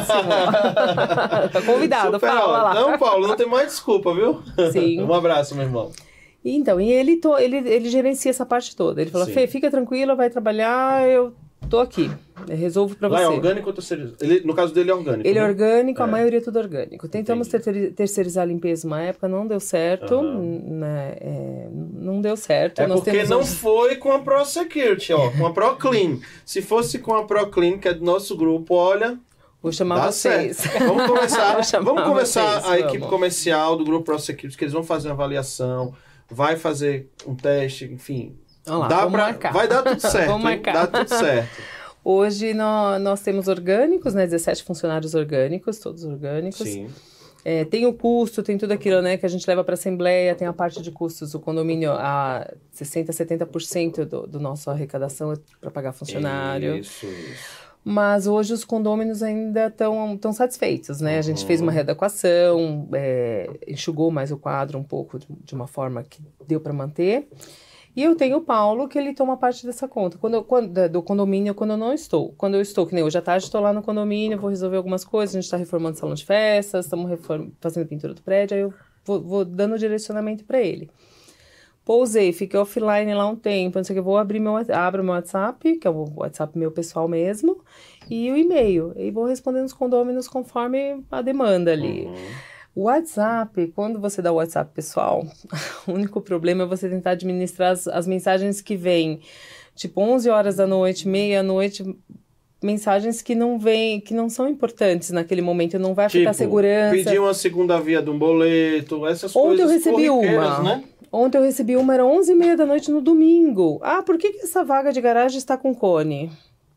Tá convidado, Super, fala ó. lá. Não, Paulo, não tem mais desculpa, viu? Sim. Um abraço, meu irmão. Então, e ele, to, ele, ele gerencia essa parte toda. Ele fala, Sim. Fê, fica tranquila, vai trabalhar, eu tô aqui. Eu resolvo pra Lá você. é orgânico ou terceirizado? Ele, no caso dele é orgânico. Ele é né? orgânico, a É. maioria é tudo orgânico. Tentamos Entendi. ter- terceirizar a limpeza uma época, não deu certo. Aham. Né, é, não deu certo. É Nós porque temos não hoje- foi com a ProSecurity, ó, com a ProClean. Se fosse com a ProClean, que é do nosso grupo, olha, Vou chamar dá vocês. certo. Vamos conversar, Vou chamar vamos conversar vocês, a equipe vamos. comercial do grupo ProSecurity, que eles vão fazer uma avaliação, vai fazer um teste, enfim. Vamos lá, dá vamos pra, marcar. vai dar tudo certo, Vamos hein? marcar. Dá tudo certo. Hoje nós, nós temos orgânicos, né? dezessete funcionários orgânicos, todos orgânicos. Sim. É, tem o custo, tem tudo aquilo, né, que a gente leva para a Assembleia, tem a parte de custos, o condomínio, a sessenta, setenta por cento do, do nossa arrecadação é para pagar funcionário. Isso, isso. Mas hoje os condôminos ainda estão tão satisfeitos, né? A gente Uhum. fez uma readequação, é, enxugou mais o quadro um pouco de, de uma forma que deu para manter. E eu tenho o Paulo, que ele toma parte dessa conta. Quando eu, quando, da- do condomínio, quando eu não estou. Quando eu estou, que nem hoje à tarde, estou lá no condomínio, vou resolver algumas coisas. A gente está reformando o salão de festas, estamos reform- fazendo pintura do prédio, aí eu vou, vou dando direcionamento para ele. Pousei, fiquei offline lá um tempo, não sei o que, vou abrir meu, abro meu WhatsApp, que é o WhatsApp meu pessoal mesmo, e o e-mail. E vou respondendo os condôminos conforme a demanda ali. Uhum. O WhatsApp, quando você dá o WhatsApp pessoal, o único problema é você tentar administrar as, as mensagens que vêm, tipo onze horas da noite, meia-noite, mensagens que não vêm, que não são importantes naquele momento, não vai afetar a Tipo, segurança. pedir uma segunda via de um boleto, essas Ontem eu coisas recebi corriqueiras, uma. né? Ontem eu recebi uma, era onze e meia da noite no domingo. Ah, por que, que essa vaga de garagem está com cone?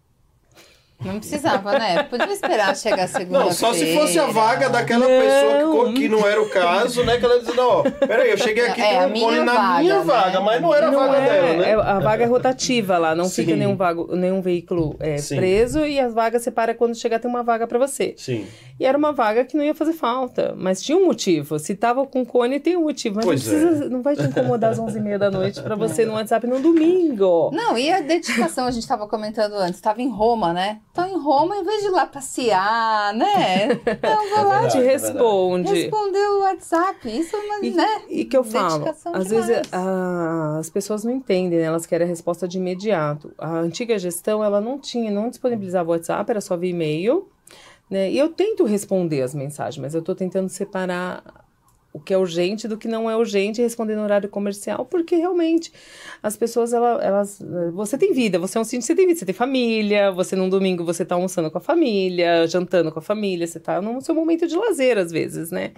Não precisava, né? Podia esperar chegar a segunda-feira. Não, só se fosse a vaga daquela Não. pessoa que, co- que não era o caso, né? Que ela dizia, ó, peraí, eu cheguei aqui É, com a um minha cone na vaga, minha né? vaga, mas não era a Não vaga é, dela, né? é- a vaga é rotativa lá, não Sim. fica nenhum, vago, nenhum veículo é, Sim. preso e as vagas separa quando chegar tem uma vaga para você. Sim. E era uma vaga que não ia fazer falta, mas tinha um motivo. Se tava com cone, tem um motivo. Mas não, Pois precisa, é. não vai te incomodar às onze e meia da noite para você ir no WhatsApp no domingo. Não, e a dedicação, a gente estava comentando antes, estava em Roma, né? Então, em Roma, em vez de ir lá passear, né? Eu vou lá, verdade, Te é responde. responder o WhatsApp. Isso, é uma, E, né? e que eu falo, Dedicação às demais. vezes a- as pessoas não entendem, né? Elas querem a resposta de imediato. A antiga gestão, ela não tinha, não disponibilizava o WhatsApp, era só via e-mail, né? E eu tento responder as mensagens, mas eu tô tentando separar o que é urgente do que não é urgente e responder no horário comercial, porque realmente as pessoas, ela- elas... Você tem vida, você é um síndico, você tem vida, você tem família, você num domingo você tá almoçando com a família, jantando com a família, você tá no seu momento de lazer, às vezes, né?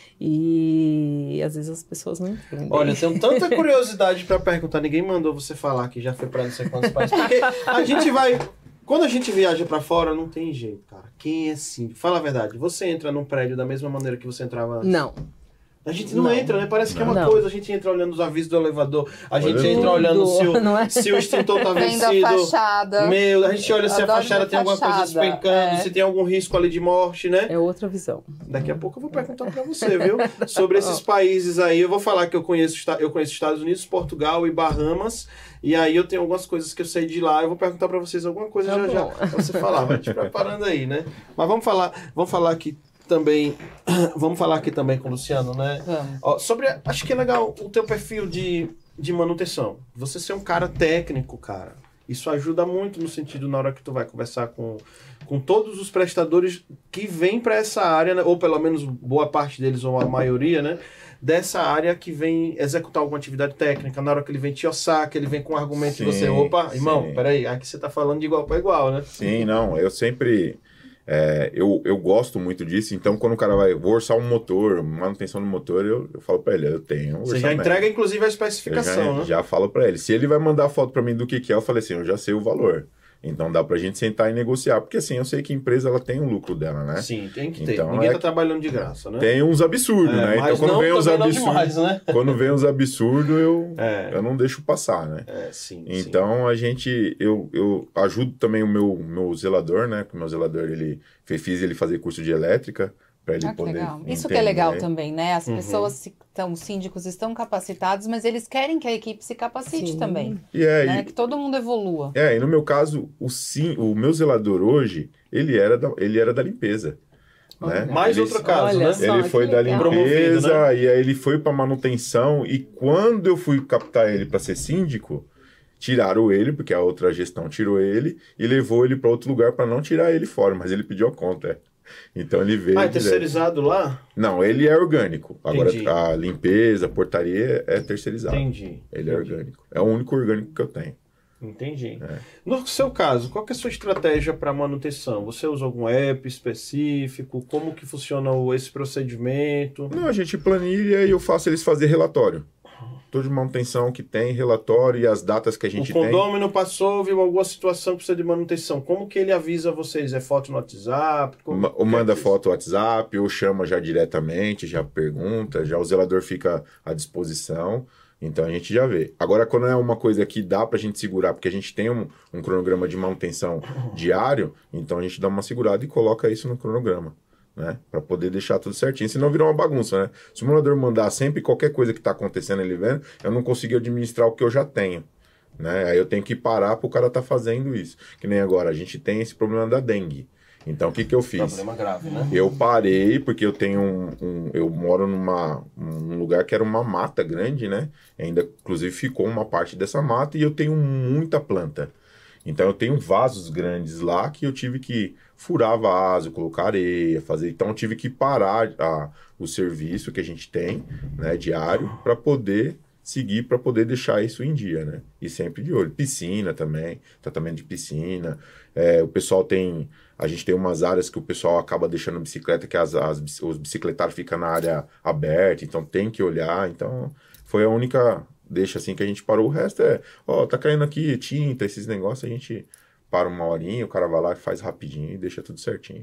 E às vezes as pessoas não entendem. Olha, eu tenho tanta curiosidade pra perguntar. Ninguém mandou você falar que já foi pra não sei quantos países. Porque a gente vai... Quando a gente viaja pra fora, não tem jeito, cara. Quem é síndico? Fala a verdade. Você entra num prédio da mesma maneira que você entrava antes? Não. A gente não, Não. entra, né? Parece que é uma Não. coisa. A gente entra olhando os avisos do elevador. A gente Olha entra tudo, olhando se o, não é? se o extintor tá Vendo a vencido. fachada. Meu, a gente olha se a Adoro fachada ver tem alguma coisa fachada, despencando, é. se tem algum risco ali de morte, né? É outra visão. Daqui a pouco eu vou perguntar pra você, viu? Sobre esses países aí. Eu vou falar que eu conheço, esta- eu conheço Estados Unidos, Portugal e Bahamas. E aí eu tenho algumas coisas que eu sei de lá. Eu vou perguntar pra vocês alguma coisa Tá já bom. já pra você falar. Vai te preparando aí, né? Mas vamos falar, vamos falar aqui também. Vamos falar aqui também com o Luciano, né? Vamos. Ó, sobre, acho que é legal o teu perfil de, de manutenção. Você ser um cara técnico, cara. Isso ajuda muito no sentido na hora que tu vai conversar com, com todos os prestadores que vêm para essa área, né? Ou pelo menos boa parte deles, ou a maioria, né? Dessa área que vem executar alguma atividade técnica. Na hora que ele vem te ossar, que ele vem com um argumento Sim, e você, opa, irmão, sim. peraí, aqui você tá falando de igual para igual, né? Sim, não, eu sempre... é, eu, eu gosto muito disso, então quando o cara vai... Vou orçar um motor, manutenção do motor, eu, eu falo pra ele, eu tenho um Você já orçamento. entrega, inclusive, a Eu especificação, já, né? já falo pra ele. Se ele vai mandar foto pra mim do que que é, eu falei assim, eu já sei o valor. Então dá pra gente sentar e negociar. Porque assim, eu sei que a empresa ela tem um lucro dela, né? Sim, tem que ter. Então, Ninguém é tá trabalhando de graça, né? Tem uns absurdos, É, né? Então mas quando não vem uns também não absurdos... demais, né? Quando vem uns absurdos, eu, É. eu não deixo passar, né? É, sim. Então a gente, eu, eu ajudo também o meu, meu zelador, né? Que o meu zelador, ele fiz ele fazer curso de elétrica para ele Ah, que poder legal. Isso que entender. é legal também, né? As Uhum. pessoas, se, tão, os síndicos estão capacitados, mas eles querem que a equipe se capacite Sim. também. E é, Né? e, Que todo mundo evolua. é, e no meu caso, o sim, o meu zelador hoje, ele era da, ele era da limpeza, né? Mais Ele- outro caso, Olha né? só. Ele que foi da legal. limpeza, Promovido, né? e aí ele foi para manutenção, e quando eu fui captar ele para ser síndico, tiraram ele, porque a outra gestão tirou ele, e levou ele para outro lugar para não tirar ele fora, mas ele pediu a conta. Então ele veio Ah, é direto. terceirizado lá? Não, ele é orgânico. Agora Entendi. a limpeza, a portaria é terceirizado. Entendi. Ele é Entendi. orgânico. É o único orgânico que eu tenho. Entendi. É. No seu caso, qual que é a sua estratégia para manutenção? Você usa algum app específico? Como que funciona o- esse procedimento? Não, a gente planilha e eu faço eles fazer relatório. Toda manutenção que tem, relatório e as datas que a gente O tem. condômino passou, viu alguma situação que precisa de manutenção. Como que ele avisa vocês? É foto no WhatsApp? Como- Ma- Ou como é manda que- foto no WhatsApp, ou chama já diretamente, já pergunta, já o zelador fica à disposição. Então a gente já vê. Agora, quando é uma coisa que dá pra gente segurar, porque a gente tem um, um cronograma de manutenção diário, então a gente dá uma segurada e coloca isso no cronograma, né? Pra poder deixar tudo certinho. Senão virar uma bagunça, né? Se o morador mandar sempre qualquer coisa que tá acontecendo ele vendo, eu não consigo administrar o que eu já tenho, né? Aí eu tenho que parar pro cara tá fazendo isso. Que nem agora, a gente tem esse problema da dengue. Então o que que eu fiz? Problema grave, né? Eu parei porque eu tenho um, um- eu moro numa um lugar que era uma mata grande, né? Ainda inclusive ficou uma parte dessa mata e eu tenho muita planta. Então eu tenho vasos grandes lá que eu tive que furar vaso, colocar areia, fazer. Então eu tive que parar a, o serviço que a gente tem, né, diário, para poder seguir, para poder deixar isso em dia, né? E sempre de olho. Piscina também, tratamento de piscina. É, o pessoal tem, a gente tem umas áreas que o pessoal acaba deixando bicicleta, que as, as, os bicicletários ficam na área aberta, então tem que olhar. Então foi a única deixa assim que a gente parou. O resto é, ó, tá caindo aqui tinta, esses negócios, a gente para uma horinha, o cara vai lá e faz rapidinho e deixa tudo certinho.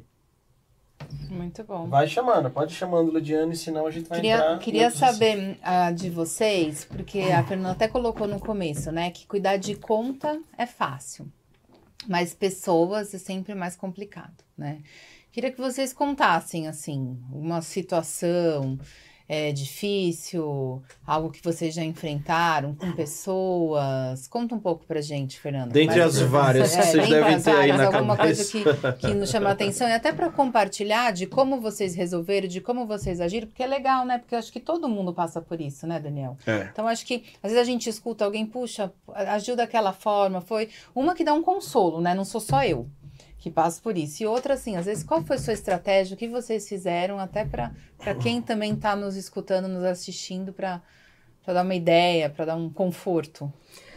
Muito bom. Vai chamando, pode ir chamando, Lidiane, senão a gente vai Queria, entrar... queria em outros assuntos. saber ah, de vocês, porque a Fernanda até colocou no começo, né? Que cuidar de conta é fácil, mas pessoas é sempre mais complicado, né? Queria que vocês contassem, assim, uma situação é, difícil, algo que vocês já enfrentaram com pessoas. Conta um pouco pra gente, Fernanda. Dentre Mas, as várias que é, vocês dentre devem as ter aí várias, na alguma cabeça. coisa que, que nos chama a atenção. E até pra compartilhar de como vocês resolveram, de como vocês agiram, porque é legal, né? Porque eu acho que todo mundo passa por isso, né, Daniel? É. Então, acho que às vezes a gente escuta alguém, puxa, agiu daquela forma, foi uma que dá um consolo, né? Não sou só eu que passo por isso. E outra, assim, às vezes, qual foi a sua estratégia, o que vocês fizeram, até para quem também está nos escutando, nos assistindo, para dar uma ideia, para dar um conforto?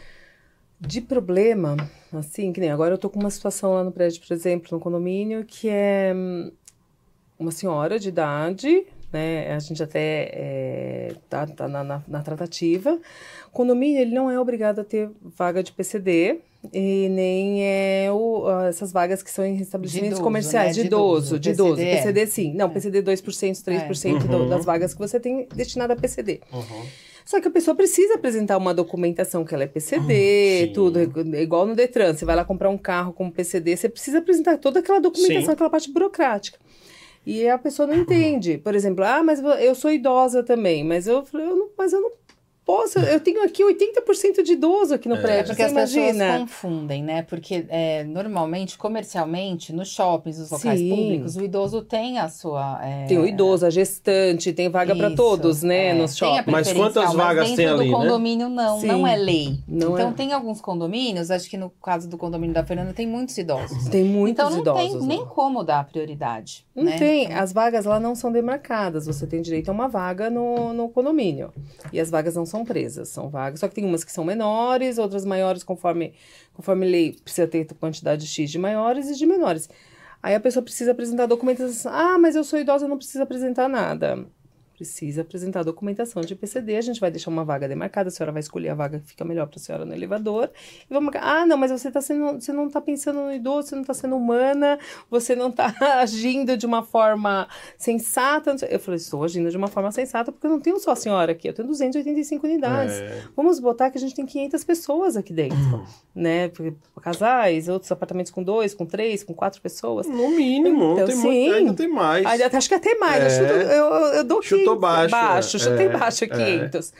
De problema, assim, que nem agora eu tô com uma situação lá no prédio, por exemplo, no condomínio, que é hum, uma senhora de idade, né, a gente até é, tá, tá na, na, na tratativa. O condomínio, ele não é obrigado a ter vaga de P C D, e nem é o, essas vagas que são em estabelecimentos idoso, comerciais, né? de De idoso, idoso. de idoso. P C D P C D sim, não, É. P C D dois por cento, três por cento É. do- Uhum. das vagas que você tem destinada a P C D. Uhum. Só que a pessoa precisa apresentar uma documentação que ela é P C D, Sim. tudo, é igual no Detran. Você vai lá comprar um carro com P C D, você precisa apresentar toda aquela documentação, Sim. aquela parte burocrática. E a pessoa não entende. Por exemplo, ah, mas eu sou idosa também, mas eu falei, eu não, mas eu não posso, eu tenho aqui oitenta por cento de idoso aqui no É. É prédio, porque você as pessoas imagina? confundem, né? Porque é, normalmente, comercialmente, nos shoppings, nos locais Sim. públicos, o idoso tem a sua... é, Tem o idoso, a gestante, tem vaga para isso, todos, né, é, nos tem a shoppings. Mas quantas preferencial, vagas mas tem dentro ali, do né? condomínio não, Sim. não é lei. Não então é. tem alguns condomínios, acho que no caso do condomínio da Fernanda tem muitos idosos. Tem muitos então não idosos. tem lá. nem como dar prioridade. Não né? tem, Então, as vagas lá não são demarcadas, você tem direito a uma vaga no, no condomínio. E as vagas não são presas, são vagas, só que tem umas que são menores, outras maiores, conforme, conforme lei, precisa ter quantidade X de maiores e de menores. Aí a pessoa precisa apresentar documentação, ah, mas eu sou idosa, eu não preciso apresentar nada. Precisa apresentar documentação de P C D, a gente vai deixar uma vaga demarcada, a senhora vai escolher a vaga que fica melhor para a senhora no elevador. E vamos marcar, ah, não, mas você, tá sendo, você não está pensando no idoso, você não está sendo humana, você não está agindo de uma forma sensata. Eu falei, estou agindo de uma forma sensata porque eu não tenho só a senhora aqui, eu tenho duzentas e oitenta e cinco unidades. É. Vamos botar que a gente tem quinhentas pessoas aqui dentro, né? Porque casais, outros apartamentos com dois, com três, com quatro pessoas. No mínimo, Então, tem sim. muito, ainda tem mais. Aí, até- acho que até mais, É. eu, chuto, eu, eu, eu dou Chutou quinhentos, baixo, baixo, é. chutei É, baixo é. quinhentos.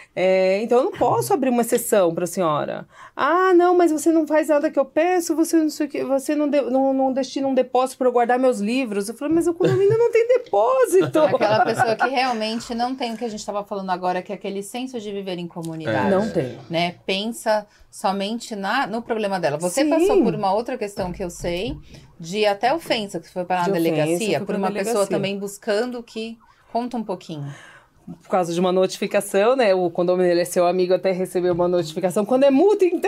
É, então eu não posso abrir uma exceção para a senhora. Ah, não, mas você não faz nada que eu peço, você não sei o que, você não, de, não, não destina um depósito para eu guardar meus livros. Eu falei, mas o condomínio não tem depósito. aquela pessoa que realmente não tem o que a gente estava falando agora, que é aquele senso de viver em comunidade. Não tem. Né? Pensa somente na, no problema dela. Você Sim. passou por uma outra questão que eu sei, de até ofensa, que foi parar De na ofensa, delegacia, fui por pra uma delegacia. pessoa também buscando que... Conta um pouquinho. Por causa de uma notificação, né? O condomínio ele é seu amigo, até recebeu uma notificação. Quando é multa, então.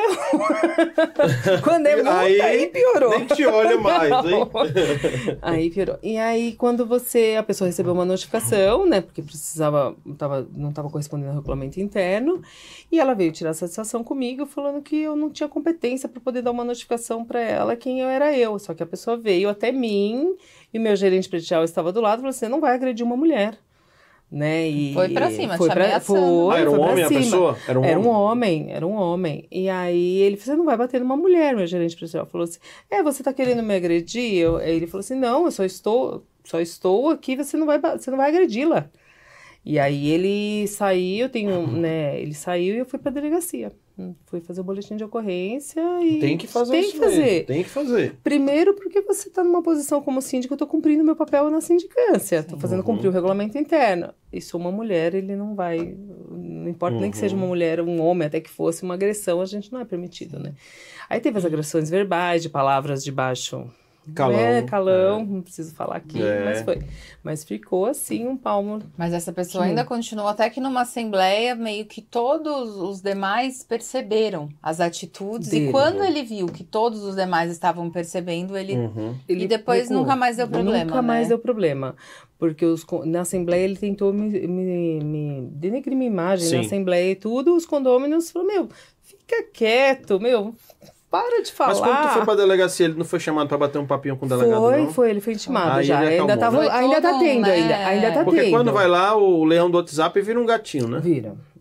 Quando é multa, aí, Aí, piorou. Nem te olha mais, hein? Aí piorou. E aí, quando você, a pessoa recebeu uma notificação, né? Porque precisava, tava, não estava correspondendo ao regulamento interno, e ela veio tirar satisfação comigo, falando que eu não tinha competência para poder dar uma notificação para ela, quem eu era eu. Só que a pessoa veio até mim, e o meu gerente predial estava do lado, e falou: você não vai agredir uma mulher. Né? E Foi pra cima, foi te pra, ameaçando. foi, Ah, era um foi pra homem a cima. pessoa? Era um Era um homem? homem, era um homem. E aí ele falou: você não vai bater numa mulher, meu gerente predial. Falou assim: é, você tá querendo me agredir? Eu, aí ele falou assim: não, eu só estou, só estou aqui, você não vai, ba- você não vai agredi-la. E aí ele saiu, eu tenho, né? Ele saiu e eu fui pra delegacia. Fui fazer o boletim de ocorrência e. Tem que fazer tem isso que fazer. mesmo, Tem que fazer. Primeiro, porque você está numa posição como síndico, eu estou cumprindo meu papel na sindicância, estou fazendo cumprir o regulamento interno. E sou uma mulher, ele não vai. Não importa nem que seja uma mulher, um homem, até que fosse uma agressão, a gente não é permitido, né? Aí teve as agressões verbais, de palavras de baixo. Calão. É, calão, não preciso falar aqui, É. mas foi. Mas ficou assim, um palmo. Mas essa pessoa Sim. ainda continuou, até que numa assembleia, meio que todos os demais perceberam as atitudes. Dele. E quando ele viu que todos os demais estavam percebendo, ele... Uhum. Ele E depois recuou. nunca mais deu problema, Nunca mais né? deu problema. Porque os, con- na Assembleia ele tentou me, me, me denegrir minha imagem Sim. na Assembleia e tudo. Os condôminos falaram: meu, fica quieto, meu, para de falar. Mas quando tu foi pra delegacia, ele não foi chamado pra bater um papinho com o delegado, Foi, não? foi, ele foi intimado Aí já. ele Ainda, acalmou, tava, né? ainda tá Foi todo tendo, um, ainda, né? ainda tá Porque tendo. quando vai lá, o leão do WhatsApp vira um gatinho, né? Vira.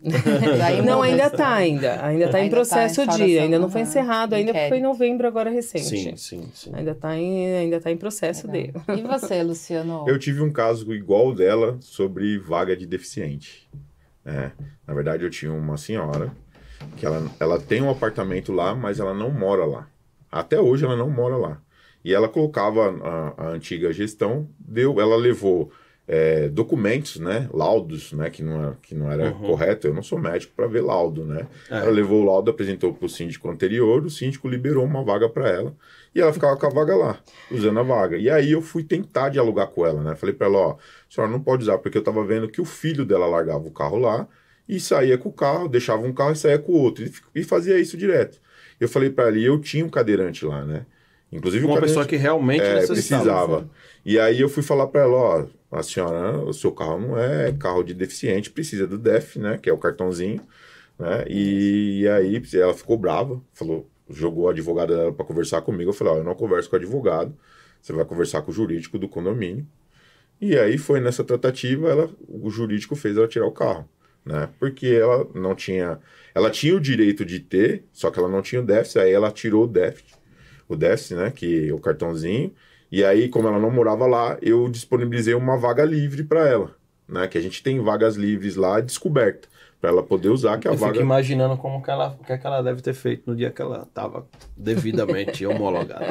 Daí Não, muda. ainda tá ainda. Ainda tá em Ainda processo tá em de, instauração, ainda não foi aham. encerrado, ainda porque foi em Inquérito. novembro agora recente. Sim, sim, sim. Ainda tá em, ainda tá em processo dele. Legal. E você, Luciano? Eu tive um caso igual dela sobre vaga de deficiente. É, na verdade, eu tinha uma senhora que ela, ela tem um apartamento lá, mas ela não mora lá. Até hoje ela não mora lá. E ela colocava a, a antiga gestão, deu, ela levou é, documentos, né, laudos, né, que não, era- que não era Uhum. correto. Eu não sou médico para ver laudo, né? É. Ela levou o laudo, apresentou para o síndico anterior, o síndico liberou uma vaga para ela e ela ficava com a vaga lá, usando a vaga. E aí eu fui tentar dialogar com ela, né? Falei para ela, ó, a senhora não pode usar, porque eu tava vendo que o filho dela largava o carro lá e saía com o carro, deixava um carro e saía com o outro, e, f- e fazia isso direto. Eu falei para ela, e eu tinha um cadeirante lá, né? Inclusive o Uma pessoa cadeirante- que realmente é, necessitava. precisava. E aí eu fui falar para ela, ó, a senhora, o seu carro não é carro de deficiente, precisa do D E F, né, que é o cartãozinho, né? E, e aí ela ficou brava, falou, jogou a advogada dela para conversar comigo. Eu falei, ó, eu não converso com o advogado, você vai conversar com o jurídico do condomínio. E aí foi nessa tratativa, ela, o jurídico fez ela tirar o carro, né? Porque ela não tinha, ela tinha o direito de ter, só que ela não tinha o déficit, aí ela tirou o déficit, o déficit, né, que é o cartãozinho. E aí, como ela não morava lá, eu disponibilizei uma vaga livre para ela, né? Que a gente tem vagas livres lá descoberta para ela poder usar, que a Eu vaga fico imaginando como que ela, o que, é que ela deve ter feito no dia que ela estava devidamente homologada.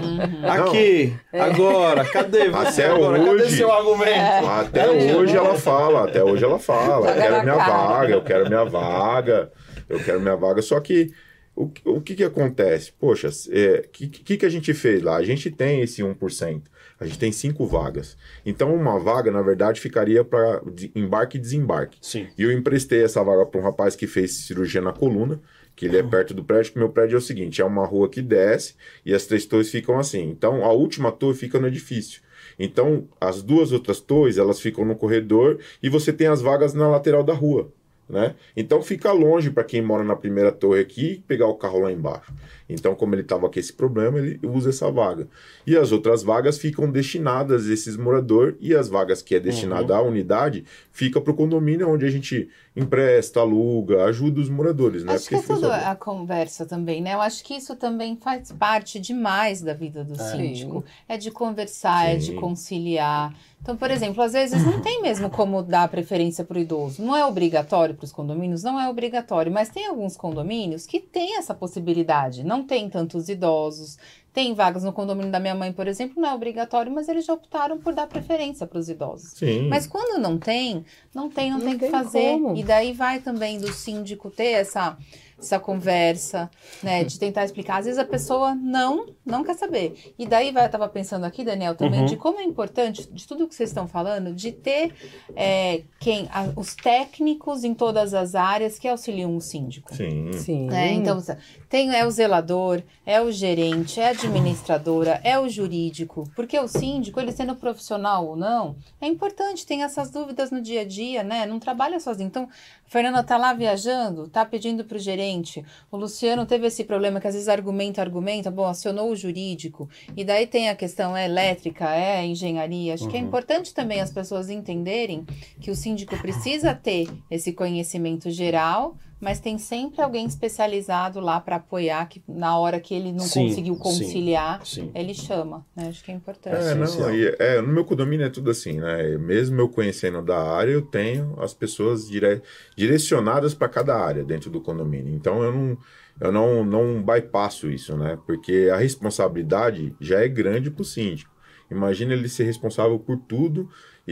Aqui, agora, cadê você? Até agora? Cadê hoje- seu argumento? Até hoje ela fala, até hoje ela fala, eu Joga quero na minha cara. vaga, eu quero minha vaga, eu quero minha vaga. Só que o, que- o que que acontece? Poxa, o que, que que a gente fez lá? A gente tem esse um por cento, a gente tem cinco vagas. Então uma vaga, na verdade, ficaria para embarque e desembarque. Sim. E eu emprestei essa vaga para um rapaz que fez cirurgia na coluna, que ele é perto do prédio, que meu prédio é o seguinte, é uma rua que desce e as três torres ficam assim. Então a última torre fica no edifício. Então as duas outras torres, elas ficam no corredor e você tem as vagas na lateral da rua, né? Então fica longe para quem mora na primeira torre aqui pegar o carro lá embaixo. Então, como ele estava com esse problema, ele usa essa vaga. E as outras vagas ficam destinadas a esses moradores, e as vagas que é destinada à unidade fica para o condomínio, onde a gente empresta, aluga, ajuda os moradores, né? Acho que é Porque fica tudo sabendo. a conversa também, né? Eu acho que isso também faz parte demais da vida do síndico. É de conversar, é de Sim. conciliar. Então, por exemplo, às vezes não tem mesmo como dar preferência para o idoso. Não é obrigatório para os condomínios, não é obrigatório. Mas tem alguns condomínios que têm essa possibilidade. Não tem tantos idosos. Tem vagas no condomínio da minha mãe, por exemplo, não é obrigatório, mas eles já optaram por dar preferência para os idosos. Sim. Mas quando não tem, não tem, não, Não tem o que tem fazer. como. E daí vai também do síndico ter essa, essa conversa, né? De tentar explicar. Às vezes a pessoa não, não quer saber. E daí vai, eu tava pensando aqui, Daniel, também, Uhum. de como é importante, de tudo que vocês estão falando, de ter é, quem, a- os técnicos em todas as áreas que auxiliam o síndico. Sim. Sim. É, então, tem, é o zelador, é o gerente, é a administradora, é o jurídico, porque o síndico, ele sendo profissional ou não, é importante, tem essas dúvidas no dia a dia, né? Não trabalha sozinho. Então, a Fernanda tá lá viajando, tá pedindo pro gerente, o Luciano teve esse problema que às vezes argumenta, argumenta, bom, acionou o jurídico, e daí tem a questão é elétrica, é engenharia. Acho que é importante também as pessoas entenderem que o síndico precisa ter esse conhecimento geral, mas tem sempre alguém especializado lá para apoiar, que na hora que ele não Sim, conseguiu sim, conciliar, sim. ele chama, né? Acho que é importante. É, não, essencial. e, é, no meu condomínio é tudo assim, né? Mesmo eu conhecendo da área, eu tenho as pessoas dire... direcionadas para cada área dentro do condomínio. Então eu não, eu não, não bypasso isso, né? Porque a responsabilidade já é grande para o síndico. Imagina ele ser responsável por tudo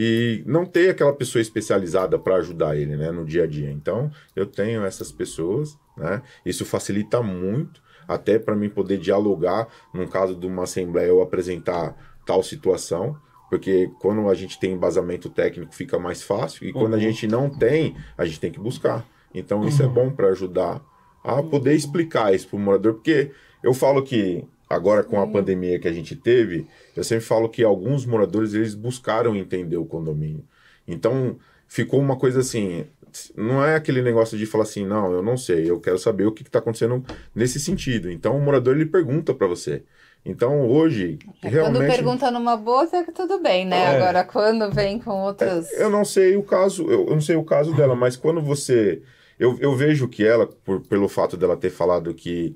e não ter aquela pessoa especializada para ajudar ele, né, no dia a dia. Então, eu tenho essas pessoas, né? Isso facilita muito, até para mim poder dialogar, num caso de uma assembleia, eu apresentar tal situação, porque quando a gente tem embasamento técnico fica mais fácil, e quando Uhum. a gente não tem, a gente tem que buscar. Então, isso é bom para ajudar a poder explicar isso para o morador, porque eu falo que agora com a pandemia que a gente teve, eu sempre falo que alguns moradores eles buscaram entender o condomínio. Então ficou uma coisa assim, não é aquele negócio de falar assim, não, eu não sei, eu quero saber o que está acontecendo nesse sentido. Então o morador ele pergunta para você. Então hoje É, realmente quando pergunta numa boa, tá tudo bem, né? É. Agora, quando vem com outras... eu não sei o caso, eu, eu não sei o caso dela, mas quando você eu, eu vejo que ela, por, pelo fato dela ter falado que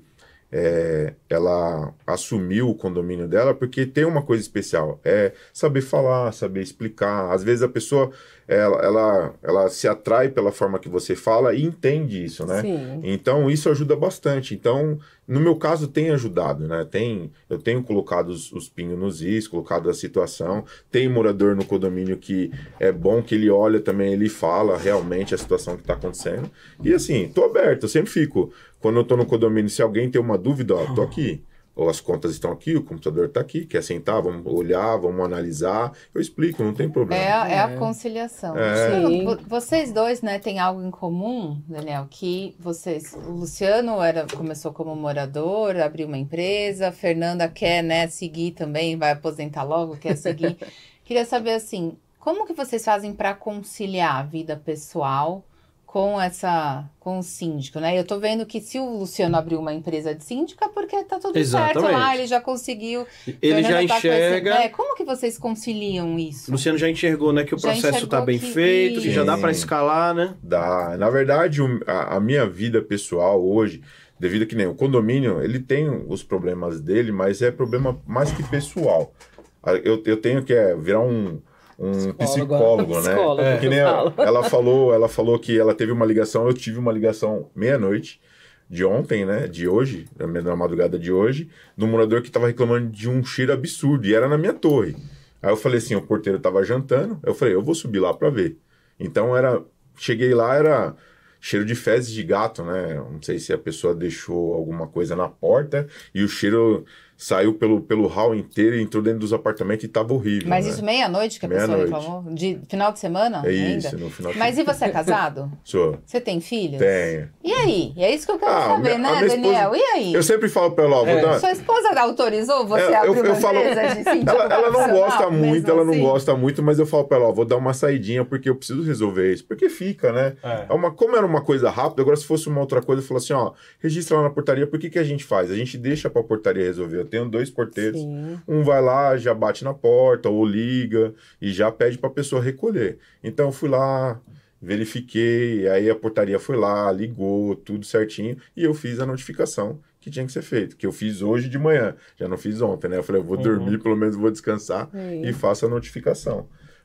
é, ela assumiu o condomínio dela, porque tem uma coisa especial, é saber falar, saber explicar. Às vezes a pessoa, ela, ela, ela se atrai pela forma que você fala e entende isso, né? Sim. Então, isso ajuda bastante. Então, no meu caso, tem ajudado, né? Tem, eu tenho colocado os, os pingos nos is, colocado a situação. Tem morador no condomínio que é bom que ele olha também, ele fala realmente a situação que está acontecendo. E assim, tô aberto, eu sempre fico. Quando eu tô no condomínio, se alguém tem uma dúvida, ó, tô aqui. Ou as contas estão aqui, o computador está aqui, quer sentar, vamos olhar, vamos analisar. Eu explico, não tem problema. É, a- é a conciliação. É. Sim. Vo- Vocês dois, né, têm algo em comum, Daniel, que vocês... O Luciano era, começou como morador, abriu uma empresa, a Fernanda quer, né, seguir também, vai aposentar logo, quer seguir. Queria saber, assim, como que vocês fazem para conciliar a vida pessoal com essa, com o síndico, né? Eu tô vendo que se o Luciano abriu uma empresa de síndico é porque tá tudo certo Exatamente. lá, ele já conseguiu. Ele já Fernanda tá com esse- enxerga... É, como que vocês conciliam isso? Luciano já enxergou, né, que o Já processo enxergou tá bem que- feito, que já dá Sim. para escalar, né? Dá. Na verdade, o- a, a minha vida pessoal hoje, devido a que nem o condomínio, ele tem os problemas dele, mas é problema mais que pessoal. A- Eu, eu tenho que é, virar um, um psicólogo, né? Psicólogo, É. Que nem eu ela, falo. ela falou, ela falou que ela teve uma ligação, eu tive uma ligação meia-noite de ontem, né? De hoje, na madrugada de hoje, de um morador que estava reclamando de um cheiro absurdo, e era na minha torre. Aí eu falei assim, o porteiro estava jantando, eu falei, eu vou subir lá para ver. Então era, cheguei lá, era cheiro de fezes de gato, né? Não sei se a pessoa deixou alguma coisa na porta e o cheiro saiu pelo, pelo hall inteiro e entrou dentro dos apartamentos e tava horrível. Mas né? isso meia-noite que a pessoa Meia-noite. reclamou? De final de semana É ainda? isso, no final de Mas e você é casado? Sou. Você tem filhos? Tenho. E aí? E é isso que eu quero Ah, saber, minha- a né, minha esposa- Daniel? E aí? Eu sempre falo pra ela, ó, vou É. dar... Sua esposa autorizou você É, a eu- abrir eu uma falo- empresa de síndico Ela, ela não profissional, gosta muito, mesmo ela não assim? gosta muito, mas eu falo pra ela, ó, vou dar uma saidinha porque eu preciso resolver isso. Porque fica, né? É. É uma, como era uma coisa rápida, agora se fosse uma outra coisa, eu falo assim, ó, registra lá na portaria, por que que a gente faz? A gente deixa pra portaria resolver. Eu tenho dois porteiros, Sim. um vai lá, já bate na porta, ou liga, e já pede pra pessoa recolher. Então eu fui lá, verifiquei, aí a portaria foi lá, ligou, tudo certinho, e eu fiz a notificação que tinha que ser feito, que eu fiz hoje de manhã, já não fiz ontem, né? Eu falei, eu vou Uhum. dormir, pelo menos vou descansar Sim. e faço a notificação.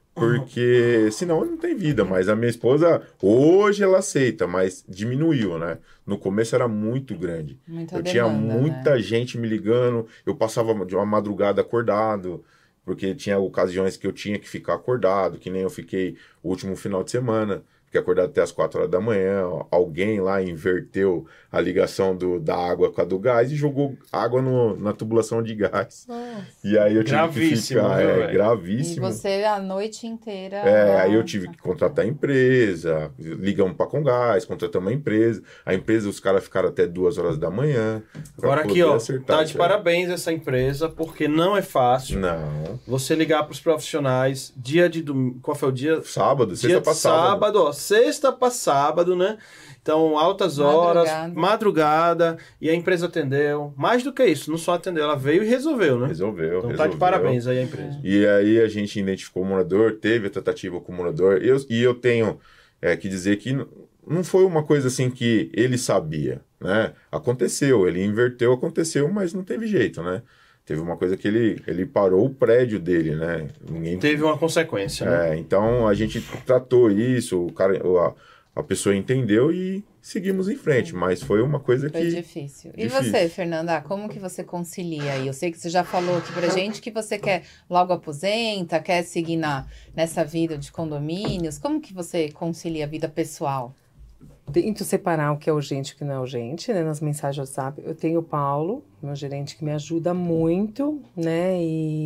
Porque senão não tem vida, mas a minha esposa, hoje ela aceita, mas diminuiu, né? No começo era muito grande. Muita Eu tinha demanda, muita né? gente me ligando, eu passava de uma madrugada acordado, porque tinha ocasiões que eu tinha que ficar acordado, que nem eu fiquei o último final de semana, fiquei acordado até as quatro horas da manhã, alguém lá inverteu a ligação do, da água com a do gás e jogou água no- na tubulação de gás. Nossa. E aí eu tive Gravíssimo, que ficar, viu, é, velho? E gravíssimo. você a noite inteira... É, aí eu Nossa. tive que contratar a empresa, ligamos para Congás, contratamos uma empresa. A empresa, os caras ficaram até duas horas da manhã. pra Agora aqui, poder ó, acertar tá de isso aí. parabéns essa empresa, porque não é fácil Não. você ligar pros profissionais, dia de domingo, qual foi o dia? Sábado, Dia sexta de pra sábado. sábado, ó, sexta pra sábado, né? Então, altas horas, Madrugada. madrugada, e a empresa atendeu. Mais do que isso, não só atendeu, ela veio e resolveu, né? Resolveu, Então tá resolveu. de parabéns aí a empresa. E aí a gente identificou o morador, teve a tratativa com o morador. Eu, e eu tenho é, que dizer que n- não foi uma coisa assim que ele sabia, né? Aconteceu, ele inverteu, aconteceu, mas não teve jeito, né? Teve uma coisa que ele, ele parou o prédio dele, né? Ninguém Teve uma consequência, né? É, então a gente tratou isso, o cara, a, a pessoa entendeu e seguimos em frente, mas foi uma coisa Foi que... difícil. E difícil. você, Fernanda, como que você concilia aí? Eu sei que você já falou aqui pra gente que você quer logo aposenta, quer seguir na, nessa vida de condomínios. Como que você concilia a vida pessoal? Tento separar o que é urgente e o que não é urgente, né? Nas mensagens WhatsApp. Eu tenho o Paulo, meu gerente, que me ajuda muito, né?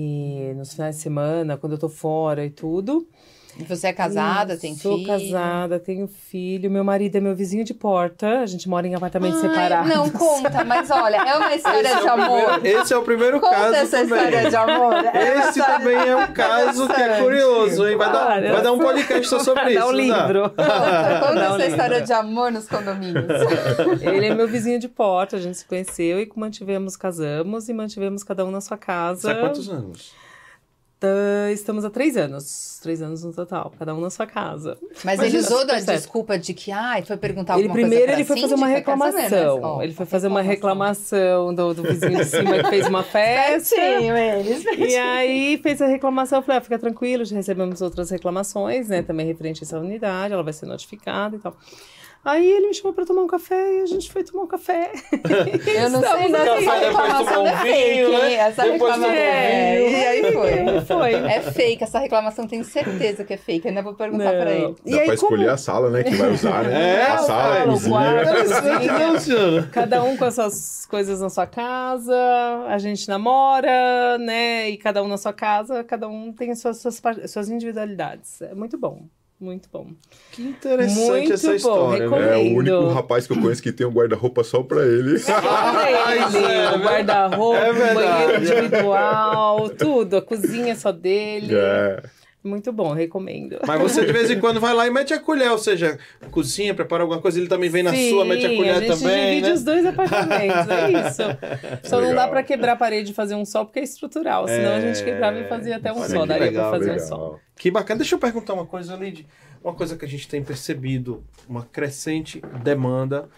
E nos finais de semana, quando eu tô fora e tudo. E você é casada, tem Sou filho? casada, tenho filho. Meu marido é meu vizinho de porta. A gente mora em apartamentos Ai, separados. não, conta, mas olha, é uma história Esse é de o amor. primeiro- esse é o primeiro Conta caso essa também. história de amor. É uma Esse história- também é um caso que é curioso, hein? Vai dar, Olha, vai dar um podcast só sobre isso. Dá um não dá? livro. Conta, conta Dá um essa livro. história de amor nos condomínios. Ele é meu vizinho de porta, a gente se conheceu e mantivemos, casamos e mantivemos cada um na sua casa. Isso há quantos anos? Tá, estamos há três anos. Três anos no total, cada um na sua casa. Mas, Mas ele isso usou da tá certo. desculpa de que, ai, foi perguntar Ele alguma primeiro coisa pra ele foi fazer uma síndica, quer saber, reclamação. mas, ó, ele foi a fazer uma reclamação. reclamação do, do vizinho de cima que fez uma festa. eles. E aí fez a reclamação, eu falei, ah, fica tranquilo, já recebemos outras reclamações, né, também referente a essa unidade, ela vai ser notificada e tal. Aí ele me chamou pra tomar um café e a gente foi tomar um café. Eu não sei, Estamos não, assim. essa reclamação Depois é tomou um fake, vinho, né? hein? Essa Depois reclamação tomou um é... vinho. E aí foi. Foi. É fake, essa reclamação tenho certeza que é fake. Eu ainda vou perguntar Não. pra ele. E Dá aí, pra escolher como- a sala, né, que vai usar, né? É, a sala, a falo, cozinha. guarda. Interessante, não, Luciano? Cada um com as suas coisas na sua casa, a gente namora, né? E cada um na sua casa, cada um tem as suas, suas, par- suas individualidades. É muito bom, muito bom. Que interessante Muito essa bom, história, recomendo. velho. É o Lindo. único rapaz que eu conheço que tem um guarda-roupa só pra ele. Ah, isso é, o guarda-roupa, é o banheiro verdade. individual, tudo. A cozinha é só dele. É. Muito bom, recomendo. Mas você de vez em quando vai lá e mete a colher, ou seja, cozinha, prepara alguma coisa, ele também vem na Sim, sua, mete a colher a gente também, divide né? os dois apartamentos, é isso. Só não dá Legal. pra quebrar a parede e fazer um só, porque é estrutural. Senão a gente quebrava e fazia até um Olha só. que Daria legal, pra fazer legal. um só. Que bacana. Deixa eu perguntar uma coisa, Lid. Uma coisa que a gente tem percebido, uma crescente demanda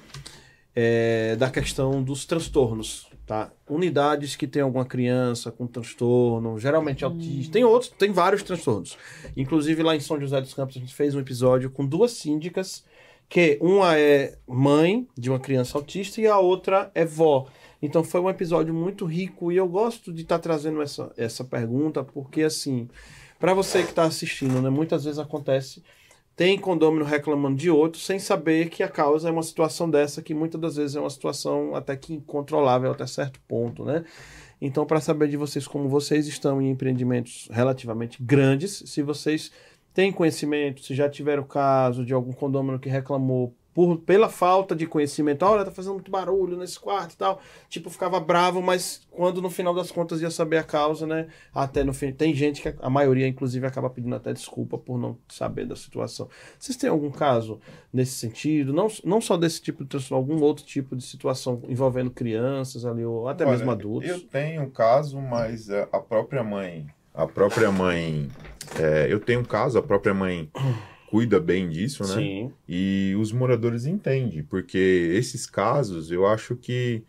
é, da questão dos transtornos, tá? Unidades que tem alguma criança com transtorno, geralmente autista, tem outros, tem vários transtornos. Inclusive lá em São José dos Campos a gente fez um episódio com duas síndicas, que uma é mãe de uma criança autista e a outra é vó. Então foi um episódio muito rico e eu gosto de estar trazendo essa, essa pergunta porque, assim, para você que está assistindo, né, muitas vezes acontece, tem condômino reclamando de outro sem saber que a causa é uma situação dessa, que muitas das vezes é uma situação até que incontrolável até certo ponto, né? Então, para saber de vocês como vocês estão em empreendimentos relativamente grandes, se vocês têm conhecimento, se já tiveram caso de algum condômino que reclamou por, pela falta de conhecimento, olha, tá fazendo muito barulho nesse quarto e tal, tipo, ficava bravo, mas quando no final das contas ia saber a causa, né, até no fim, tem gente que a maioria, inclusive, acaba pedindo até desculpa por não saber da situação. Vocês têm algum caso nesse sentido, não, não só desse tipo de transtorno, algum outro tipo de situação envolvendo crianças ali, ou até Olha, mesmo adultos? Eu tenho um caso, mas é, a própria mãe, a própria mãe, é, eu tenho um caso, a própria mãe cuida bem disso, né? Sim. E os moradores entendem, porque esses casos eu acho que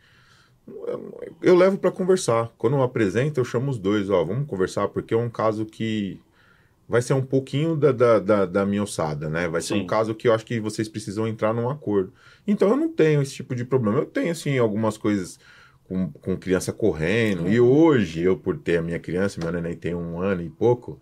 eu levo para conversar. Quando eu apresento, eu chamo os dois, ó, vamos conversar, porque é um caso que vai ser um pouquinho da, da, da, da minha ossada, né? Vai ser Sim. um caso que eu acho que vocês precisam entrar num acordo. Então eu não tenho esse tipo de problema. Eu tenho, assim, algumas coisas com, com criança correndo, e hoje, eu por ter a minha criança, meu neném tem um ano e pouco,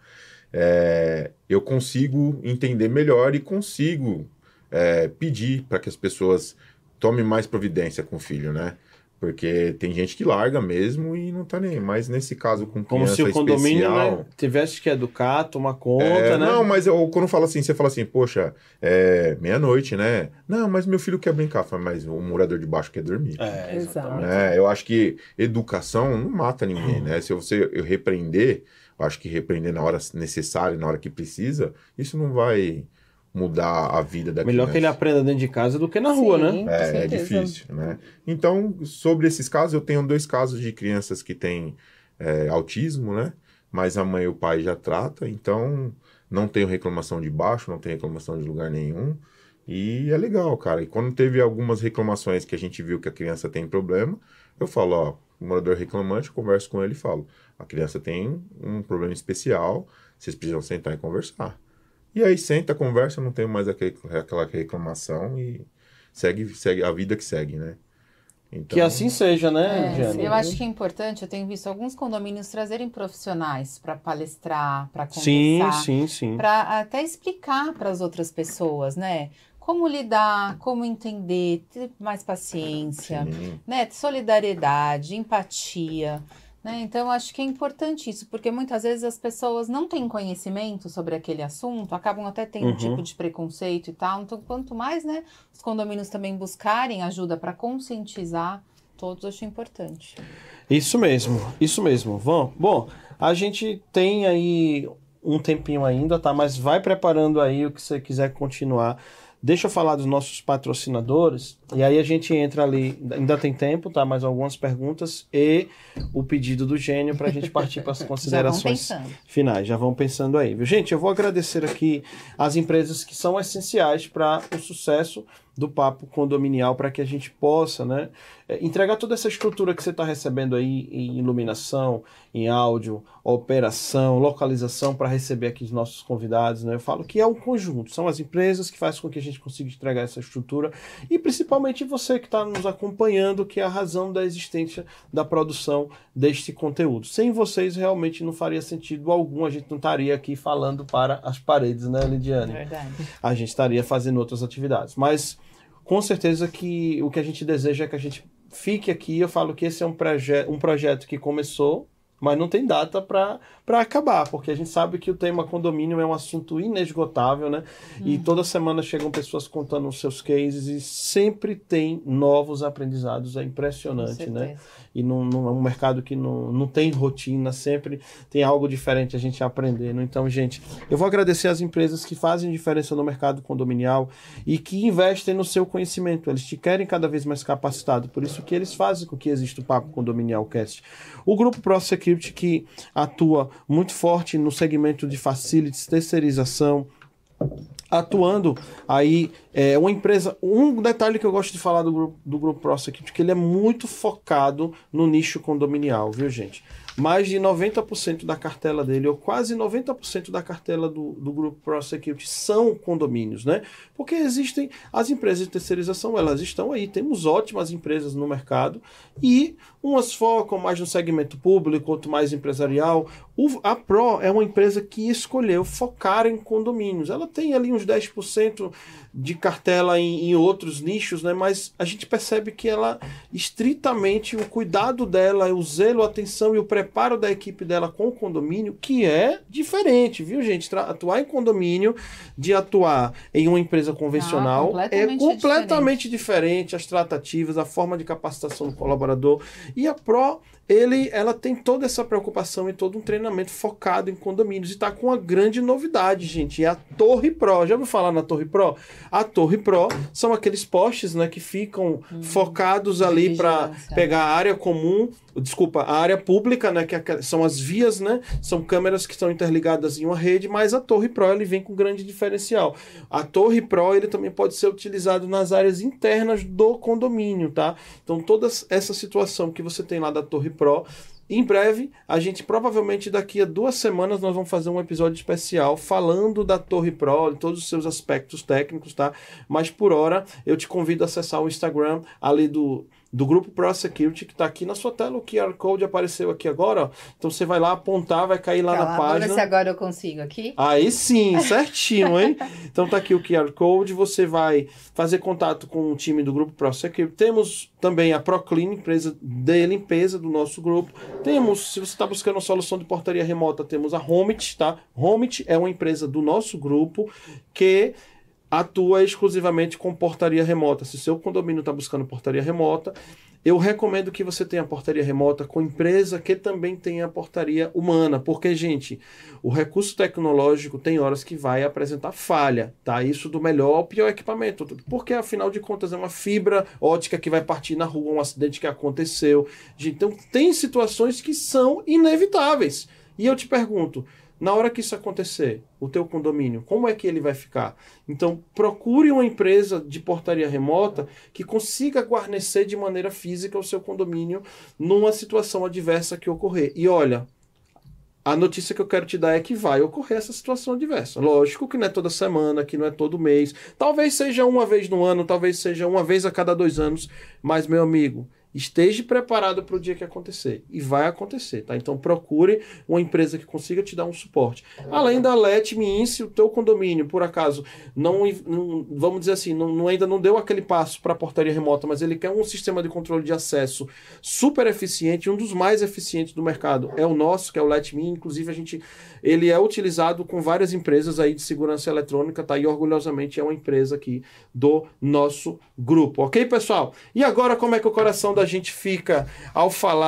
É, eu consigo entender melhor e consigo é, pedir para que as pessoas tomem mais providência com o filho, né? Porque tem gente que larga mesmo e não tá nem. Mas nesse caso com Como criança se o condomínio, especial, né, tivesse que educar, tomar conta, é, né? Não, mas eu, quando fala assim, você fala assim, poxa, é meia-noite, né? Não, mas meu filho quer brincar. Fala, mas o morador de baixo quer dormir. É, exatamente. Né? Eu acho que educação não mata ninguém, né? Se você eu repreender, eu acho que repreender na hora necessária, na hora que precisa, isso não vai mudar a vida da Melhor criança. que ele aprenda dentro de casa do que na rua, Sim. né? Com É, é certeza. difícil, né? Então, sobre esses casos, eu tenho dois casos de crianças que têm é, autismo, né? Mas a mãe e o pai já tratam, então não tenho reclamação de baixo, não tenho reclamação de lugar nenhum. E é legal, cara. E quando teve algumas reclamações que a gente viu que a criança tem problema, eu falo, ó, o morador reclamante, eu converso com ele e falo, a criança tem um problema especial, vocês precisam sentar e conversar. E aí senta, conversa, não tem mais aquele, aquela reclamação e segue, segue a vida que segue, né? Então, Que assim seja, né, É, Diane? eu acho que é importante, eu tenho visto alguns condomínios trazerem profissionais para palestrar, para Sim, conversar, sim, sim. para até explicar para as outras pessoas, né? Como lidar, como entender, ter mais paciência, sim. né? Solidariedade, empatia, né? Então, eu acho que é importante isso, porque muitas vezes as pessoas não têm conhecimento sobre aquele assunto, acabam até tendo um Uhum. tipo de preconceito e tal. Então, quanto mais, né, os condomínios também buscarem ajuda para conscientizar todos, eu acho importante. Isso mesmo, isso mesmo. Bom, bom, a gente tem aí um tempinho ainda, tá? Mas vai preparando aí o que você quiser continuar. Deixa eu falar dos nossos patrocinadores, e aí a gente entra ali, ainda tem tempo, tá? Mais algumas perguntas e o pedido do Gênio para a gente partir para as considerações já finais. Já vão pensando aí, viu? Gente, eu vou agradecer aqui as empresas que são essenciais para o sucesso do Papo Condominial, para que a gente possa, né, entregar toda essa estrutura que você está recebendo aí em iluminação, em áudio, operação, localização, para receber aqui os nossos convidados, né? Eu falo que é um conjunto, são as empresas que fazem com que a gente consiga entregar essa estrutura e principalmente você que está nos acompanhando, que é a razão da existência da produção deste conteúdo. Sem vocês realmente não faria sentido algum, a gente não estaria aqui falando para as paredes, né, Lidiane? Verdade. A gente estaria fazendo outras atividades, mas com certeza que o que a gente deseja é que a gente fique aqui. Eu falo que esse é um, proje- um projeto que começou, mas não tem data para acabar, porque a gente sabe que o tema condomínio é um assunto inesgotável, né? Hum. E toda semana chegam pessoas contando os seus cases e sempre tem novos aprendizados. É impressionante, né? E não, não é um mercado que não, não tem rotina, sempre tem algo diferente a gente aprendendo. Então, gente, eu vou agradecer às empresas que fazem diferença no mercado condominial e que investem no seu conhecimento. Eles te querem cada vez mais capacitado, por isso que eles fazem com que exista o Papo Condominial Cast. O grupo ProSecurity, que atua muito forte no segmento de facilities, terceirização, atuando aí, é uma empresa, um detalhe que eu gosto de falar do grupo, do grupo ProSecurity, que ele é muito focado no nicho condominial, viu, gente? Mais de noventa por cento da cartela dele, ou quase noventa por cento da cartela do, do grupo ProSecurity são condomínios, né? Porque existem as empresas de terceirização, elas estão aí, temos ótimas empresas no mercado e umas focam mais no segmento público, outro mais empresarial. O, a Pro é uma empresa que escolheu focar em condomínios. Ela tem ali uns dez por cento de cartela em, em outros nichos, né? Mas a gente percebe que ela, estritamente, o cuidado dela, o zelo, a atenção e o preparo da equipe dela com o condomínio, que é diferente, viu, gente? Tra- atuar em condomínio de atuar em uma empresa convencional Ah, completamente é completamente diferente. As tratativas, a forma de capacitação do colaborador. E a Pro, ele, ela tem toda essa preocupação e todo um treinamento focado em condomínios. E está com uma grande novidade, gente. É a Torre Pro. Já ouviu falar na Torre Pro? A Torre Pro são aqueles postes, né, que ficam hum, focados ali para pegar a área comum, desculpa, a área pública, né, que são as vias, né, são câmeras que estão interligadas em uma rede, mas a Torre Pro, ele vem com grande diferencial. A Torre Pro, ele também pode ser utilizado nas áreas internas do condomínio, tá? Então, toda essa situação que você tem lá da Torre Pro, em breve, a gente provavelmente daqui a duas semanas nós vamos fazer um episódio especial falando da Torre Pro, de todos os seus aspectos técnicos, tá? Mas por hora, eu te convido a acessar o Instagram ali do, do grupo ProSecurity, que está aqui na sua tela, o Q R Code apareceu aqui agora, ó. Então você vai lá apontar, vai cair lá Calma, na página. Vamos ver se agora eu consigo aqui. Aí sim, certinho, hein? Então tá aqui o Q R Code, você vai fazer contato com o time do grupo ProSecurity. Temos também a ProClean, empresa de limpeza do nosso grupo. Temos, se você está buscando uma solução de portaria remota, temos a Homit, tá? Homit é uma empresa do nosso grupo que atua exclusivamente com portaria remota. Se seu condomínio está buscando portaria remota, eu recomendo que você tenha portaria remota com empresa que também tenha portaria humana, porque, gente, o recurso tecnológico tem horas que vai apresentar falha, tá? Isso do melhor ao pior equipamento, porque, afinal de contas, é uma fibra ótica que vai partir na rua, um acidente que aconteceu. Então, tem situações que são inevitáveis. E eu te pergunto, na hora que isso acontecer, o teu condomínio, como é que ele vai ficar? Então, procure uma empresa de portaria remota que consiga guarnecer de maneira física o seu condomínio numa situação adversa que ocorrer. E olha, a notícia que eu quero te dar é que vai ocorrer essa situação adversa. Lógico que não é toda semana, que não é todo mês. Talvez seja uma vez no ano, talvez seja uma vez a cada dois anos. Mas, meu amigo, esteja preparado para o dia que acontecer. E vai acontecer, tá? Então procure uma empresa que consiga te dar um suporte. Além da Let Me In, se o teu condomínio, por acaso, não, não vamos dizer assim, não, não, ainda não deu aquele passo para a portaria remota, mas ele quer um sistema de controle de acesso super eficiente, um dos mais eficientes do mercado é o nosso, que é o Let Me In. Inclusive, a gente, ele é utilizado com várias empresas aí de segurança eletrônica, tá? E orgulhosamente é uma empresa aqui do nosso grupo. Ok, pessoal? E agora, como é que o coração da gente fica ao falar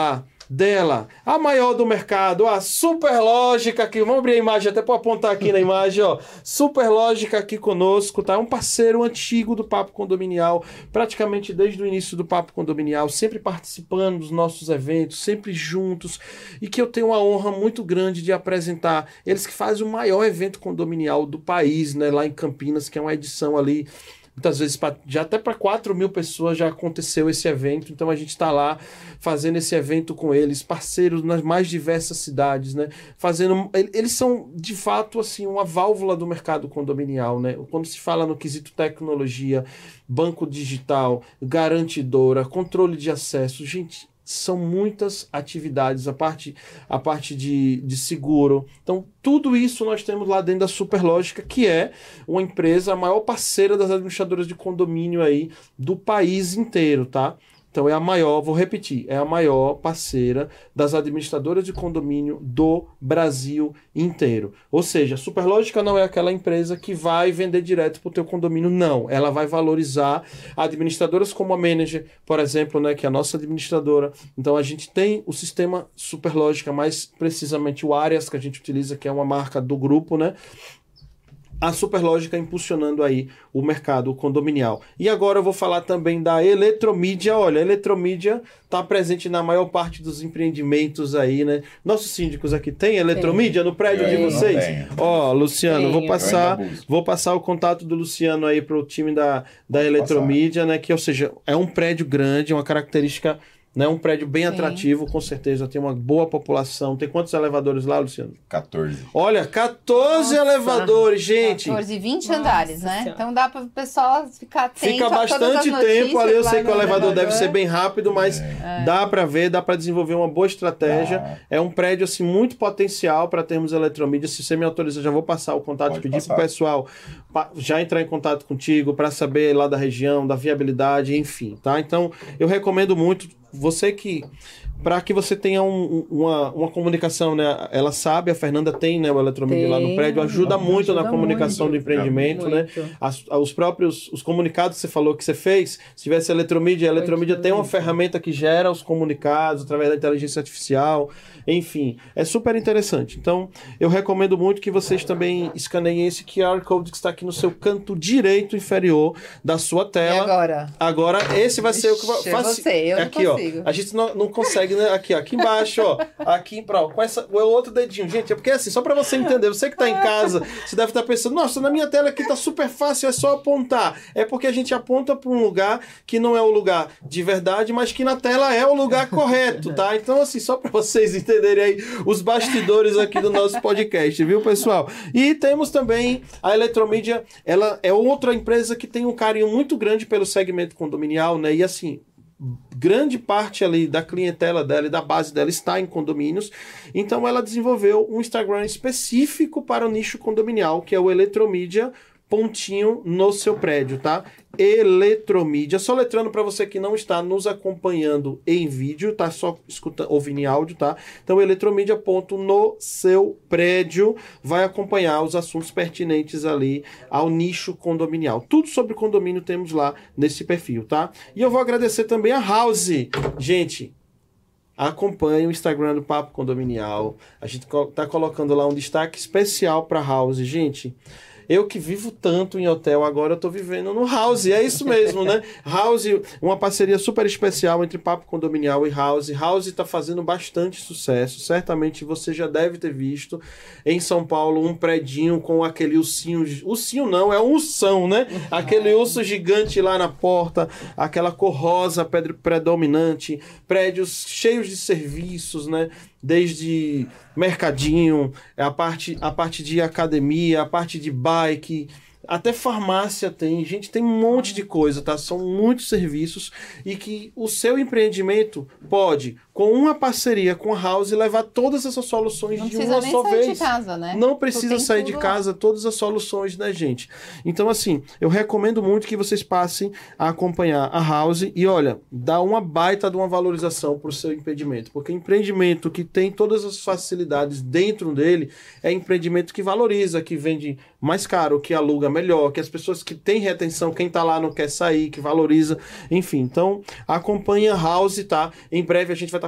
dela, a maior do mercado, a Superlógica aqui, vamos abrir a imagem até para apontar aqui na imagem, ó, Superlógica aqui conosco, tá? Um parceiro antigo do Papo Condominial, praticamente desde o início do Papo Condominial, sempre participando dos nossos eventos, sempre juntos, e que eu tenho uma honra muito grande de apresentar eles que fazem o maior evento condominial do país, né, lá em Campinas, que é uma edição ali, muitas vezes pra, já até para quatro mil pessoas já aconteceu esse evento, então a gente está lá fazendo esse evento com eles, parceiros nas mais diversas cidades, né? Fazendo, eles são de fato assim uma válvula do mercado condominial, né? Quando se fala no quesito tecnologia, banco digital, garantidora, controle de acesso, gente, são muitas atividades, a parte, a parte de, de seguro. Então, tudo isso nós temos lá dentro da Superlógica, que é uma empresa, a maior parceira das administradoras de condomínio aí do país inteiro, tá? Então é a maior, vou repetir, é a maior parceira das administradoras de condomínio do Brasil inteiro. Ou seja, a Superlógica não é aquela empresa que vai vender direto para o teu condomínio, não. Ela vai valorizar administradoras como a Manager, por exemplo, né, que é a nossa administradora. Então a gente tem o sistema Superlógica, mais precisamente o Arias, que a gente utiliza, que é uma marca do grupo, né? A Superlógica impulsionando aí o mercado condominial. E agora eu vou falar também da Eletromídia. Olha, a Eletromídia está presente na maior parte dos empreendimentos aí, né? Nossos síndicos aqui tem Eletromídia no prédio Tem. de vocês? Ó, Luciano, Tenho. vou passar, Eu ainda busco. vou passar o contato do Luciano aí para o time da, da Eletromídia, né? Que, ou seja, é um prédio grande, uma característica, né? Um prédio bem Sim. atrativo, com certeza, tem uma boa população. Tem quantos elevadores lá, Luciano? quatorze. Olha, quatorze Nossa. elevadores, gente. quatorze, vinte Nossa andares, né? Senhora. Então dá para o pessoal ficar atento Fica a todas as bastante notícias tempo ali, eu lá sei que o no elevador deve elevador. ser bem rápido, mas dá para ver, dá para desenvolver uma boa estratégia. Dá. É um prédio assim muito potencial para termos Eletromídia. Se você me autoriza, já vou passar o contato, Pode pedir passar. pro pessoal pa- já entrar em contato contigo para saber lá da região, da viabilidade, enfim, tá? Então, eu recomendo muito você que para que você tenha um- uma, uma comunicação, né? Ela sabe, a Fernanda tem, né, o Eletromídia lá no Tem, prédio, ajuda muito ajuda na comunicação muito. do empreendimento, né? Muito. As- os próprios os comunicados que você falou que você fez, se tivesse a Eletromídia, a Eletromídia tem uma muito. ferramenta que gera os comunicados através da inteligência artificial, enfim, é super interessante. Então, eu recomendo muito que vocês também escaneiem esse Q R Code que está aqui no seu canto direito inferior da sua E tela. agora? Agora, esse vai ser o que vai Ixi, é faci- você, eu não aqui, consigo. ó. A gente não, não consegue, né? Aqui, ó, aqui embaixo, ó. Aqui, pra, com essa, o outro dedinho. Gente, é porque assim, só pra você entender, você que tá em casa, você deve estar pensando, nossa, na minha tela aqui tá super fácil, é só apontar. É porque a gente aponta pra um lugar que não é o lugar de verdade, mas que na tela é o lugar correto, tá? Então, assim, só pra vocês entenderem aí os bastidores aqui do nosso podcast, viu, pessoal? E temos também a Eletromídia, ela é outra empresa que tem um carinho muito grande pelo segmento condominial, né? E assim, grande parte ali da clientela dela e da base dela está em condomínios, então ela desenvolveu um Instagram específico para o nicho condominial, que é o Eletromídia pontinho no seu prédio, tá? Eletromídia, só letrando para você que não está nos acompanhando em vídeo, tá só escutando, ouvindo em áudio, tá? Então, Eletromídia ponto no seu prédio vai acompanhar os assuntos pertinentes ali ao nicho condominial. Tudo sobre condomínio temos lá nesse perfil, tá? E eu vou agradecer também a House. Gente, acompanhe o Instagram do Papo Condominial. A gente tá colocando lá um destaque especial para House, gente. Eu que vivo tanto em hotel, agora eu tô vivendo no House. É isso mesmo, né? House, uma parceria super especial entre Papo Condominial e House. House tá fazendo bastante sucesso. Certamente você já deve ter visto em São Paulo um predinho com aquele ursinho... Ursinho não, é um ursão, né? Aquele urso gigante lá na porta, aquela cor rosa predominante, prédios cheios de serviços, né? Desde mercadinho, a parte, a parte de academia, a parte de bike, até farmácia tem. Gente, tem um monte de coisa, tá? São muitos serviços e que o seu empreendimento pode, com uma parceria com a House, levar todas essas soluções Não de precisa uma nem só sair vez. de casa, né? Não Tu precisa tem sair de tudo casa, todas as soluções, né, gente? Então, assim, eu recomendo muito que vocês passem a acompanhar a House e, olha, dá uma baita de uma valorização para o seu empreendimento, porque empreendimento que tem todas as facilidades dentro dele é empreendimento que valoriza, que vende mais caro, que aluga melhor, que as pessoas que têm retenção, quem tá lá não quer sair, que valoriza, enfim. Então, acompanha a House, tá? Em breve a gente vai estar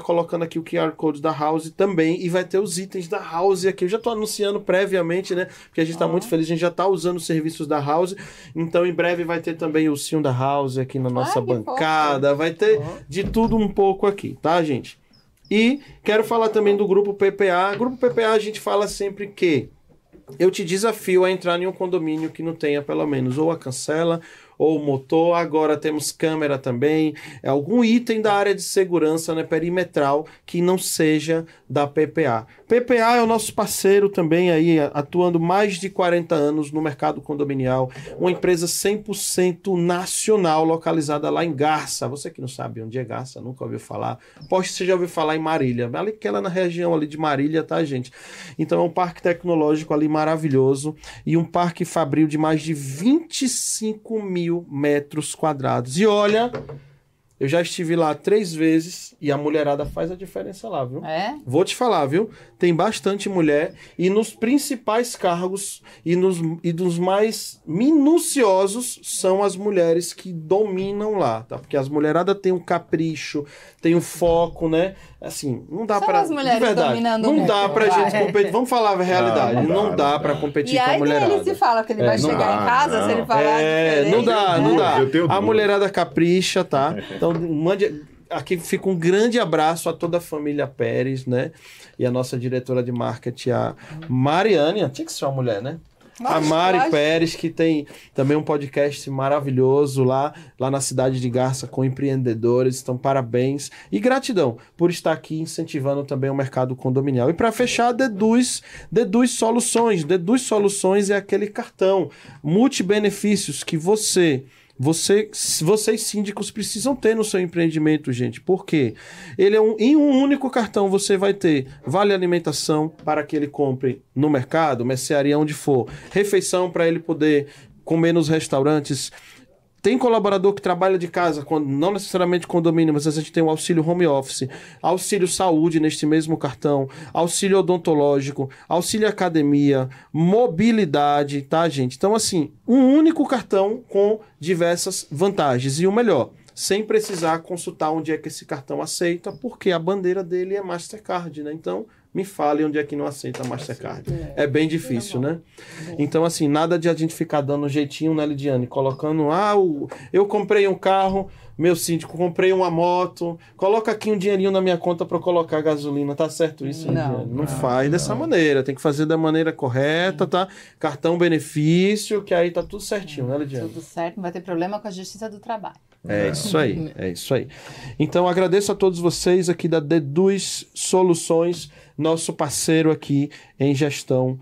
colocando aqui o Q R Code da House também, e vai ter os itens da House aqui. Eu já estou anunciando previamente, né? Porque a gente está Ó. muito feliz, a gente já está usando os serviços da House. Então, em breve vai ter também o Sim da House aqui na nossa Ai, que bancada. Vai ter de tudo um pouco aqui, tá, gente? E quero falar também do Grupo P P A. Grupo P P A, a gente fala sempre que eu te desafio a entrar em um condomínio que não tenha pelo menos ou a cancela ou o motor. Agora temos câmera também, é algum item da área de segurança, né, perimetral, que não seja da P P A. P P A é o nosso parceiro também aí, atuando mais de quarenta anos no mercado condominial, uma empresa cem por cento nacional, localizada lá em Garça. Você que não sabe onde é Garça, nunca ouviu falar, pode que você já ouviu falar em Marília, ali que ela na região ali de Marília, tá, gente? Então é um parque tecnológico ali maravilhoso e um parque fabril de mais de vinte e cinco mil metros quadrados. E olha, eu já estive lá três vezes e a mulherada faz a diferença lá, viu? É? Vou te falar, viu? Tem bastante mulher e nos principais cargos e nos e dos mais minuciosos são as mulheres que dominam lá, tá? Porque as mulheradas têm um capricho, tem um foco, né? Assim, não dá São para as mulheres de verdade, dominando não o dá mundo, pra vai. gente competir. Vamos falar a realidade, Não, não, não dá, dá, não pra dá. competir E com a aí mulherada. ele se fala que ele É, vai não chegar dá, em casa não. se ele falar É, diferente, não dá, não né? dá. Eu tenho A dúvida. mulherada capricha, tá? Então, mande. Aqui fica um grande abraço a toda a família Pérez, né? E a nossa diretora de marketing, a Mariane. Tinha que ser uma mulher, né? A Lógico, Mari lógico. Pérez, que tem também um podcast maravilhoso lá, lá na cidade de Garça com empreendedores. Então, parabéns e gratidão por estar aqui incentivando também o mercado condominial. E para fechar, Deduz, Deduz Soluções. Deduz Soluções é aquele cartão multibenefícios que você... Você, vocês síndicos precisam ter no seu empreendimento, gente. Por quê? Ele é um, em um único cartão você vai ter vale alimentação para que ele compre no mercado, mercearia, onde for, refeição para ele poder comer nos restaurantes. Tem colaborador que trabalha de casa, quando, não necessariamente condomínio, mas a gente tem o auxílio home office, auxílio saúde neste mesmo cartão, auxílio odontológico, auxílio academia, mobilidade, tá, gente? Então, assim, um único cartão com diversas vantagens. E o melhor, sem precisar consultar onde é que esse cartão aceita, porque a bandeira dele é Mastercard, né? Então, me fale onde é que não aceita Mastercard. É bem difícil, né? Então, assim, nada de a gente ficar dando um jeitinho, né, Lidiane? Colocando, ah, o... eu comprei um carro, meu síndico, comprei uma moto, coloca aqui um dinheirinho na minha conta para colocar gasolina. Tá certo isso, Não, Lidiane? Não, não, faz dessa maneira. Tem que fazer da maneira correta, tá? Cartão benefício, que aí tá tudo certinho, né, Lidiane? Tudo certo, não vai ter problema com a Justiça do Trabalho. É isso aí, é isso aí. Então, agradeço a todos vocês aqui da Deduz Soluções, nosso parceiro aqui em gestão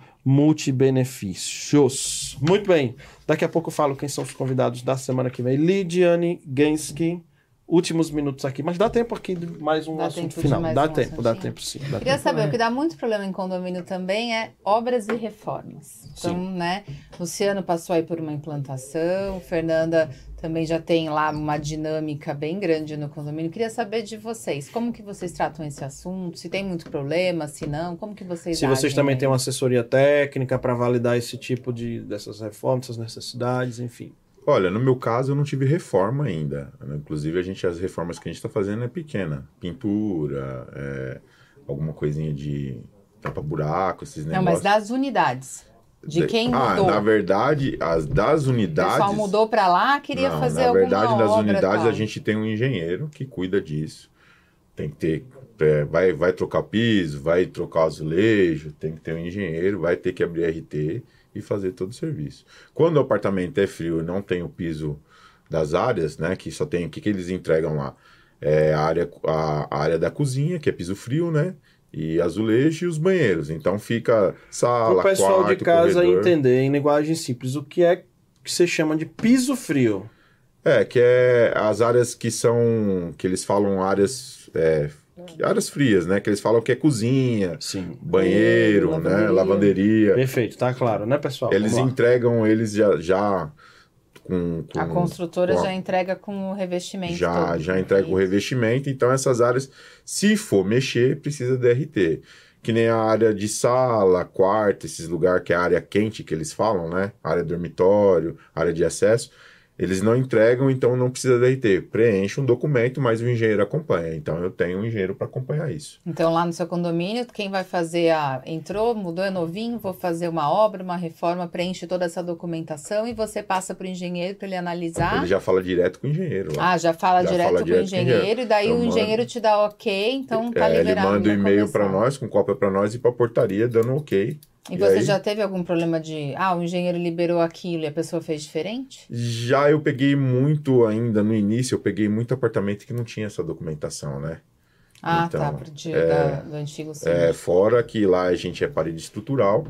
multibenefícios. Muito bem, daqui a pouco eu falo quem são os convidados da semana que vem. Lidiane Genski, últimos minutos aqui, mas dá tempo aqui de mais um Dá assunto tempo de final. mais Dá um tempo, dá assuntinho. tempo sim. Dá Queria tempo. saber, o que dá muito problema em condomínio também é obras e reformas. Então, Sim. né, Luciano passou aí por uma implantação, Fernanda também já tem lá uma dinâmica bem grande no condomínio. Queria saber de vocês, como que vocês tratam esse assunto? Se tem muito problema, se não, como que vocês Se vocês agem também aí? têm uma assessoria técnica para validar esse tipo de dessas reformas, essas necessidades, enfim. Olha, no meu caso eu não tive reforma ainda. Inclusive, a gente, as reformas que a gente está fazendo é pequena. Pintura, é, alguma coisinha de tapa-buraco, esses Não, negócios. mas das unidades. De quem Ah, mudou. na verdade, as das O unidades... pessoal mudou para lá, queria Não, fazer na alguma verdade, nas obra, unidades tal. a gente tem um engenheiro que cuida disso. Tem que ter... é, vai, vai trocar piso, vai trocar azulejo, tem que ter um engenheiro, vai ter que abrir R T e fazer todo o serviço. Quando o apartamento é frio e não tem o piso das áreas, né, que só tem... O que, que eles entregam lá? É a área, a, a área da cozinha, que é piso frio, né? E azulejo e os banheiros. Então fica sala, Para o pessoal quarto, de casa corredor. entender em linguagem simples o que é que você chama de piso frio. É, que é as áreas que são... Que eles falam áreas... É, áreas frias, né? Que eles falam que é cozinha, Sim. banheiro, Banheiro, né? lavanderia. Lavanderia. Perfeito, tá claro, né, pessoal? Eles Vamos lá. entregam eles já... já com, com, A construtora com a- já entrega com o revestimento já, todo. já entrega o revestimento, então essas áreas, se for mexer, precisa de R T. Que nem a área de sala, quarto, esses lugares que é a área quente que eles falam, né? Área dormitório, área de acesso. Eles não entregam, então não precisa D R T. Preenche um documento, mas o engenheiro acompanha. Então eu tenho um engenheiro para acompanhar isso. Então lá no seu condomínio, quem vai fazer a... Entrou, mudou, é novinho, vou fazer uma obra, uma reforma, preenche toda essa documentação e você passa para o engenheiro para ele analisar. Ele já fala direto com o engenheiro. Lá. Ah, já fala Já direto fala com direto o engenheiro, e daí Então, o engenheiro te dá ok, então tá É, ele liberado. manda o pra e-mail para começar. nós, com cópia para nós e para a portaria dando ok. E E você aí- já teve algum problema de... Ah, o engenheiro liberou aquilo e a pessoa fez diferente? Já eu peguei muito ainda no início, eu peguei muito apartamento que não tinha essa documentação, né? Ah, Então, tá, pro dia é, da- do antigo sim. É, fora que lá a gente é parede estrutural,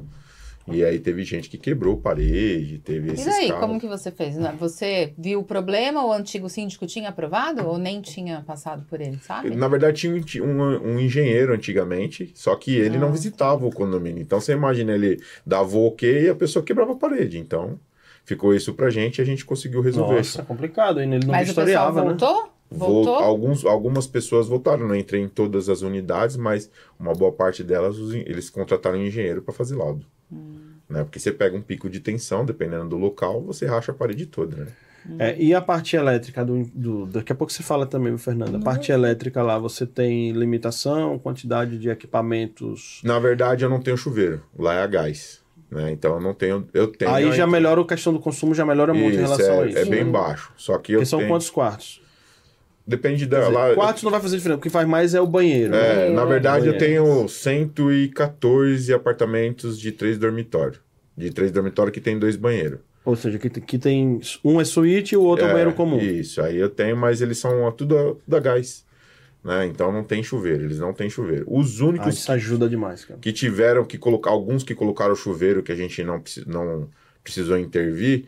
e aí teve gente que quebrou parede, teve E esses daí, casos. como que você fez? Né? Você viu o problema, o antigo síndico tinha aprovado ou nem tinha passado por ele, sabe? Na verdade, tinha um, um- um engenheiro antigamente, só que ele Ah. não visitava o condomínio. Então, você imagina, ele dava o ok e a pessoa quebrava a parede. Então, ficou isso pra gente e a gente conseguiu resolver Nossa, isso. complicado, hein? Ele não Mas o pessoal vistoriava, né? voltou? Vol- Voltou? alguns, algumas pessoas voltaram, não entrei em todas as unidades, mas uma boa parte delas, os en- eles contrataram um engenheiro para fazer laudo. Hum. Né? Porque você pega um pico de tensão, dependendo do local, você racha a parede toda, né? É, e a parte elétrica do, do- daqui a pouco você fala também, Fernanda. A parte elétrica lá, você tem limitação, quantidade de equipamentos. Na verdade, eu não tenho chuveiro, lá é a gás. Né? Então eu não tenho. Eu tenho Aí já a- melhora a questão do consumo, já melhora muito em Isso, relação é, a isso. é bem né? baixo. Só que eu Porque são tenho. quantos quartos? Depende Quer da. dizer, lá- quartos não vai fazer diferença, o que faz mais é o banheiro. É, né? na verdade, eu Banheiro. tenho cento e quatorze apartamentos de três dormitórios. De três dormitórios que tem dois banheiros. Ou seja, que, que tem um é suíte e o outro é, É, banheiro comum. Isso, aí eu tenho, mas eles são tudo da gás. Né? Então não tem chuveiro, eles não têm chuveiro. Os Ah, únicos isso ajuda demais, cara. que tiveram que colocar, alguns que colocaram chuveiro que a gente não, precis- não precisou intervir,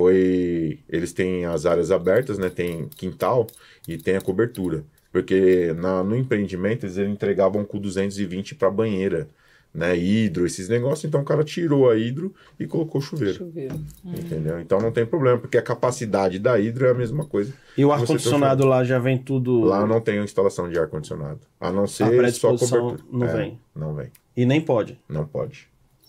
foi. Eles têm as áreas abertas, né? Tem quintal e tem a cobertura. Porque na, no empreendimento eles entregavam com duzentos e vinte para banheira, né? Hidro, esses negócios. Então o cara tirou a hidro e colocou chuveiro. Chuveiro. Entendeu? Então não tem problema, porque a capacidade da hidro é a mesma coisa. E o Você tem ar-condicionado lá já vem tudo. Lá não tem instalação de ar-condicionado. A não A ser só predisposição cobertura. não É, vem. Não vem. E nem pode. Não pode.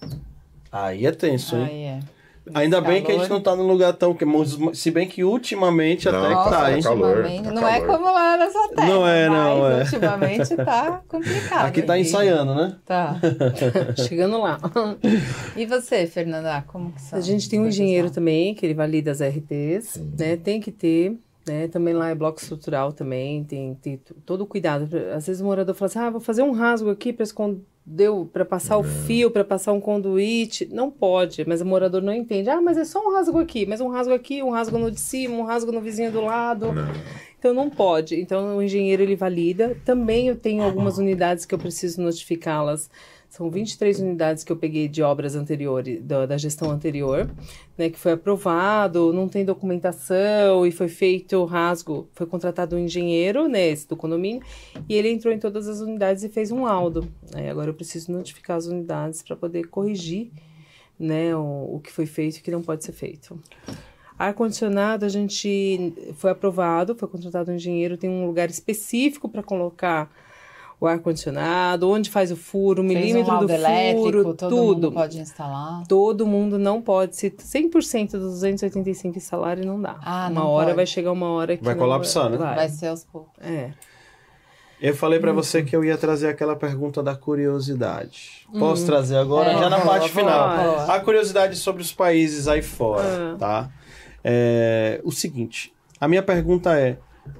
Aí é tenso, hein? Aí é. Ainda bem que a Calor. gente não tá num lugar tão. Se bem que ultimamente Não, até tá, que tá, tá hein? calor, ultimamente, tá não é calor. como lá na sua terra. Não é, não, mas é. ultimamente tá complicado. Aqui tá aqui. ensaiando, né? Tá. Chegando lá. E você, Fernanda, como que são? A gente tem um as coisas engenheiro lá? também, que ele valida as R Ts, né? Tem que ter, né? Também lá é bloco estrutural também, tem, tem t- todo o cuidado. Às vezes o morador fala assim, ah, vou fazer um rasgo aqui para esconder, para passar o fio, para passar um conduíte. Não pode, mas o morador não entende. Ah, mas é só um rasgo aqui, mas um rasgo aqui, um rasgo no de cima, um rasgo no vizinho do lado. Não. Então não pode. Então o engenheiro ele valida. Também eu tenho algumas unidades que eu preciso notificá-las. São vinte e três unidades que eu peguei de obras anteriores, da, da gestão anterior, né, que foi aprovado, não tem documentação e foi feito o rasgo, foi contratado um engenheiro, né, esse do condomínio, e ele entrou em todas as unidades e fez um laudo. Né, agora eu preciso notificar as unidades para poder corrigir, né, o, o que foi feito e o que não pode ser feito. Ar-condicionado, a gente foi aprovado, foi contratado um engenheiro, tem um lugar específico para colocar o ar-condicionado, onde faz o furo, o Fez um milímetro laudo do elétrico, furo, todo tudo. mundo pode instalar. Todo mundo não pode, se cem por cento dos duzentos e oitenta e cinco instalarem, não dá. Ah, uma não hora pode. vai chegar uma hora que Vai não colapsar, né? Vai. Vai ser aos poucos. É. Eu falei pra você que eu ia trazer aquela pergunta da curiosidade. Posso trazer agora? É, Já na boa, parte boa, final. boa. A curiosidade sobre os países aí fora, Ah. tá? É, o seguinte, a minha pergunta é,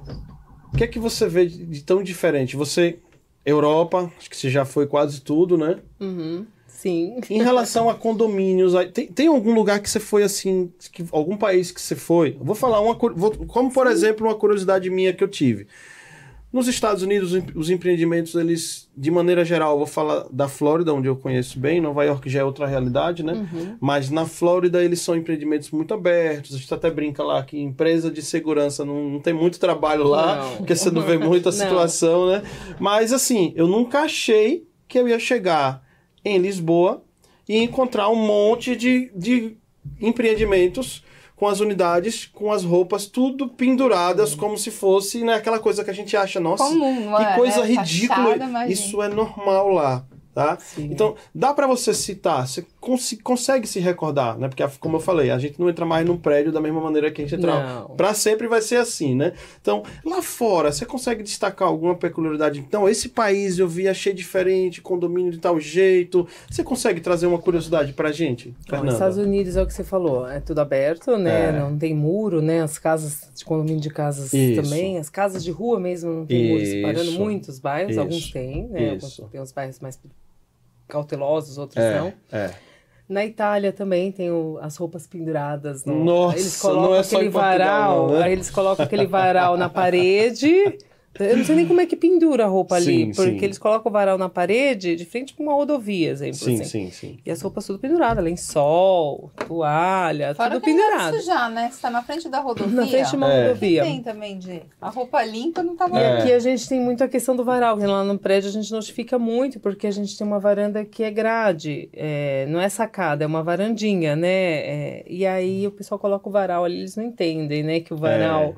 o que é que você vê de, de tão diferente? Você, Europa, acho que você já foi quase tudo, né? Uhum. Sim. Em relação a condomínios, aí, tem, tem algum lugar que você foi assim, que, algum país que você foi? Eu vou falar uma, cu- vou- como por exemplo, uma curiosidade minha que eu tive. Nos Estados Unidos, os em- os empreendimentos, eles, de maneira geral, eu vou falar da Flórida, onde eu conheço bem, Nova York já é outra realidade, né? Mas na Flórida eles são empreendimentos muito abertos, a gente até brinca lá que empresa de segurança não, não tem muito trabalho lá, Não. porque você não vê muita Não. situação, né? Mas assim, eu nunca achei que eu ia chegar em Lisboa e encontrar um monte de, de empreendimentos com as unidades, com as roupas, tudo penduradas, como se fosse, né, aquela coisa que a gente acha, nossa, Comum, não que é, coisa né? ridícula. Fachada, imagina. Isso é normal lá. Tá? Sim. Então, dá para você citar, você cons consegue se recordar, né? Porque, como eu falei, a gente não entra mais num prédio da mesma maneira que a gente entrava. Para sempre vai ser assim, né? Então, lá fora, você consegue destacar alguma peculiaridade? Então, esse país eu vi, achei diferente, condomínio de tal jeito. Você consegue trazer uma curiosidade pra gente, Fernanda? Os Estados Unidos é o que você falou, é tudo aberto, né? É. Não tem muro, né? As casas de condomínio de casas Isso. também, as casas de rua mesmo não tem muro separando. Isso. Muitos bairros, Isso. alguns têm, né? Isso. Alguns, tem uns bairros mais cautelosos, outros É, não. é. Na Itália também tem o- as roupas penduradas. No, Nossa, aí eles colocam não é só aquele em Portugal, varal, não, né? aí eles colocam aquele varal na parede. Eu não sei nem como é que pendura a roupa ali, Sim, porque sim. eles colocam o varal na parede de frente para uma rodovia, exemplo Sim, assim. sim, sim. E as roupas tudo penduradas, lençol, toalha, Fora tudo que pendurado. é isso já, né? Você tá na frente da rodovia. Na frente de uma É. rodovia. Tem também de... A roupa limpa não tava... E É. aqui a gente tem muito a questão do varal, que lá no prédio a gente notifica muito, porque a gente tem uma varanda que é grade, é, não é sacada, é uma varandinha, né? É, e aí o pessoal coloca o varal ali, eles não entendem, né? Que o varal,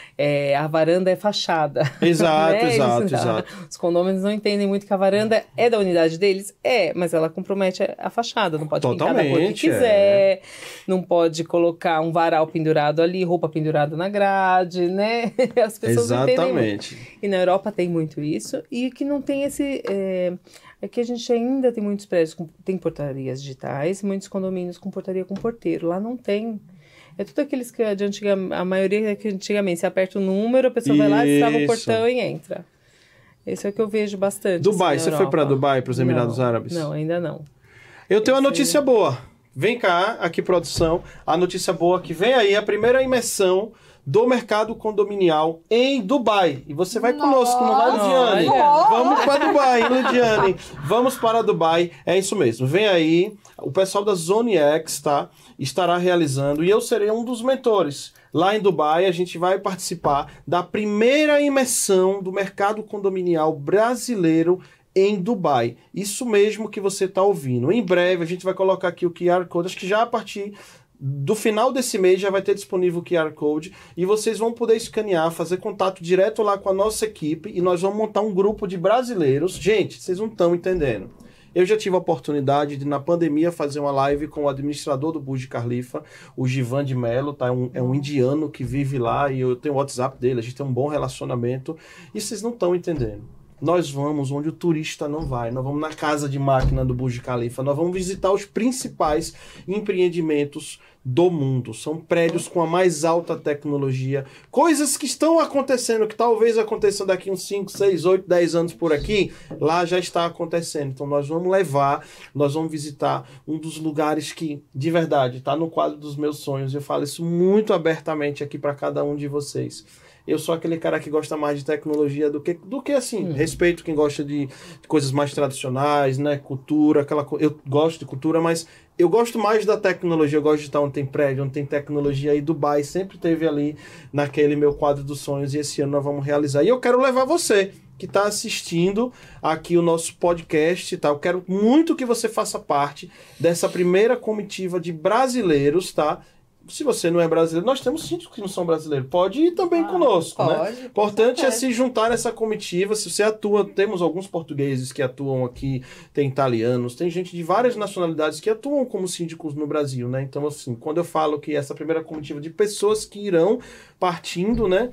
é, a varanda é fachada. Exato, né? exato, Eles- exato. Os condôminos não entendem muito que a varanda é da unidade deles, é, mas ela compromete a, a fachada, não pode pintar da cor que Totalmente, quiser, não pode colocar um varal pendurado ali, roupa pendurada na grade, né? As pessoas não entendem muito. Exatamente. E na Europa tem muito isso, e que não tem esse... É, é que a gente ainda tem muitos prédios com tem portarias digitais, muitos condomínios com portaria com porteiro. Lá não tem. É tudo aqueles que de antiga, a maioria é que antigamente você aperta o número, a pessoa vai lá, destrava o Isso. portão e entra. Esse é o que eu vejo bastante. Dubai, assim, você na foi para Europa. Dubai, para os Emirados Não, Árabes? Não, ainda não. Eu tenho uma Esse- notícia boa. Vem cá, aqui produção, a notícia boa que vem aí, a primeira imersão do mercado condominial em Dubai. E você vai conosco, não vai, Ludiane? Olha. Vamos para Dubai, Ludiane. Vamos para Dubai. É isso mesmo. Vem aí, o pessoal da Zone X, tá? Estará realizando e eu serei um dos mentores. Lá em Dubai, a gente vai participar da primeira imersão do mercado condominial brasileiro em Dubai. Isso mesmo que você está ouvindo. Em breve, a gente vai colocar aqui o Q R Code. Acho que já a partir do final desse mês já vai ter disponível o Q R Code e vocês vão poder escanear, fazer contato direto lá com a nossa equipe e nós vamos montar um grupo de brasileiros. Gente, vocês não estão entendendo. Eu já tive a oportunidade de, na pandemia, fazer uma live com o administrador do Burj Khalifa, o Givan de Mello, tá? É um, é um indiano que vive lá e eu tenho o WhatsApp dele, a gente tem um bom relacionamento e vocês não estão entendendo. Nós vamos onde o turista não vai, nós vamos na casa de máquina do Burj Khalifa, nós vamos visitar os principais empreendimentos do mundo. São prédios com a mais alta tecnologia, coisas que estão acontecendo, que talvez aconteçam daqui uns cinco, seis, oito, dez anos por aqui, lá já está acontecendo. Então nós vamos levar, nós vamos visitar um dos lugares que, de verdade, está no quadro dos meus sonhos. Eu falo isso muito abertamente aqui para cada um de vocês. Eu sou aquele cara que gosta mais de tecnologia do que, do que assim, Hum. respeito quem gosta de, de coisas mais tradicionais, né, cultura, aquela coisa. Eu gosto de cultura, mas eu gosto mais da tecnologia, eu gosto de estar onde tem prédio, onde tem tecnologia, e Dubai sempre teve ali naquele meu quadro dos sonhos, e esse ano nós vamos realizar. E eu quero levar você, que está assistindo aqui o nosso podcast, tá? Eu quero muito que você faça parte dessa primeira comitiva de brasileiros, tá? Se você não é brasileiro, nós temos síndicos que não são brasileiros. Pode ir também Ah, conosco, né? pode, com Importante é certeza. se juntar nessa comitiva. Se você atua, temos alguns portugueses que atuam aqui, tem italianos, tem gente de várias nacionalidades que atuam como síndicos no Brasil, né? Então, assim, quando eu falo que essa primeira comitiva de pessoas que irão partindo, né?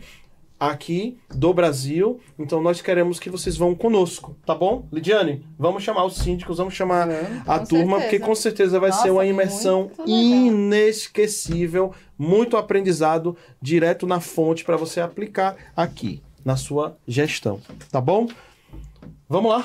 Aqui do Brasil, então nós queremos que vocês vão conosco, tá bom? Lidiane, vamos chamar os síndicos, vamos chamar Vamos, a com turma, certeza. porque com certeza vai Nossa, ser uma imersão muito legal. inesquecível, muito aprendizado direto na fonte para você aplicar aqui na sua gestão, tá bom? Vamos lá.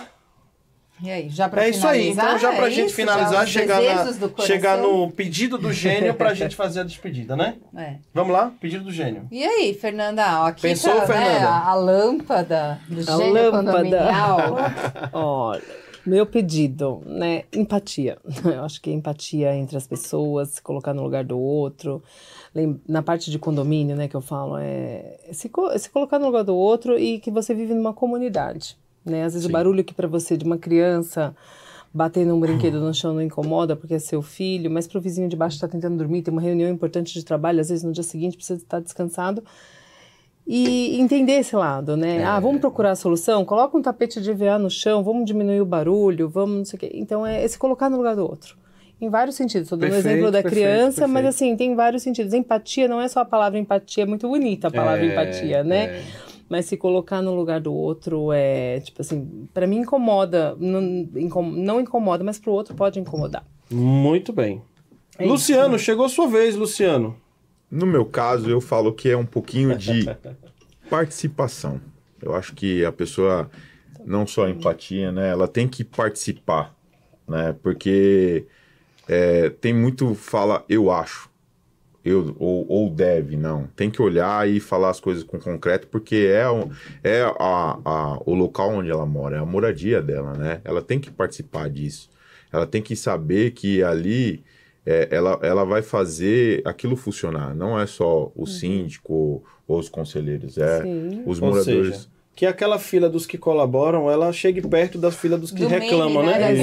E aí, já pra É isso aí. finalizar? Então já pra É gente isso? finalizar, Já os chegar, na- desejos do coração? chegar no pedido do gênio pra gente fazer a despedida, né? É. Vamos lá? Pedido do gênio. E aí, Fernanda? Ó, aqui Pensou, tá, né, Fernanda? a, a lâmpada do A gênio lâmpada. condominial. Olha, meu pedido, né? Empatia. Eu acho que empatia entre as pessoas, se colocar no lugar do outro. Lem- Na parte de condomínio, né, que eu falo, é se, co- se colocar no lugar do outro e que você vive numa comunidade, né? Às vezes Sim. o barulho que para você de uma criança batendo um brinquedo no chão não incomoda porque é seu filho, mas para o vizinho de baixo está tentando dormir, tem uma reunião importante de trabalho, às vezes no dia seguinte precisa estar descansado. e entender esse lado, né? É. Ah, vamos procurar a solução? Coloca um tapete de E V A no chão, vamos diminuir o barulho, vamos não sei o quê. Então, é, é se colocar no lugar do outro. Em vários sentidos. Estou dando o Perfeito, exemplo da perfeito, criança, perfeito. mas assim, tem vários sentidos. Empatia não é só a palavra empatia, é muito bonita a palavra É, empatia, né? é. Mas se colocar no lugar do outro é, tipo assim, para mim incomoda, não, incom- não incomoda, mas pro outro pode incomodar. Muito bem. É isso, Luciano, né? chegou a sua vez, Luciano. No meu caso, eu falo que é um pouquinho de participação. Eu acho que a pessoa, não só empatia, né? Ela tem que participar, né? Porque é, tem muito fala, eu acho. Eu, ou, ou deve, não. Tem que olhar e falar as coisas com concreto, porque é, o, é a, a, o local onde ela mora, é a moradia dela, né? Ela tem que participar disso. Ela tem que saber que ali é, ela, ela vai fazer aquilo funcionar. Não é só o síndico ou os conselheiros, é Sim. os Ou moradores. seja, que aquela fila dos que colaboram, ela chegue perto da fila dos que Do reclamam, meme, né?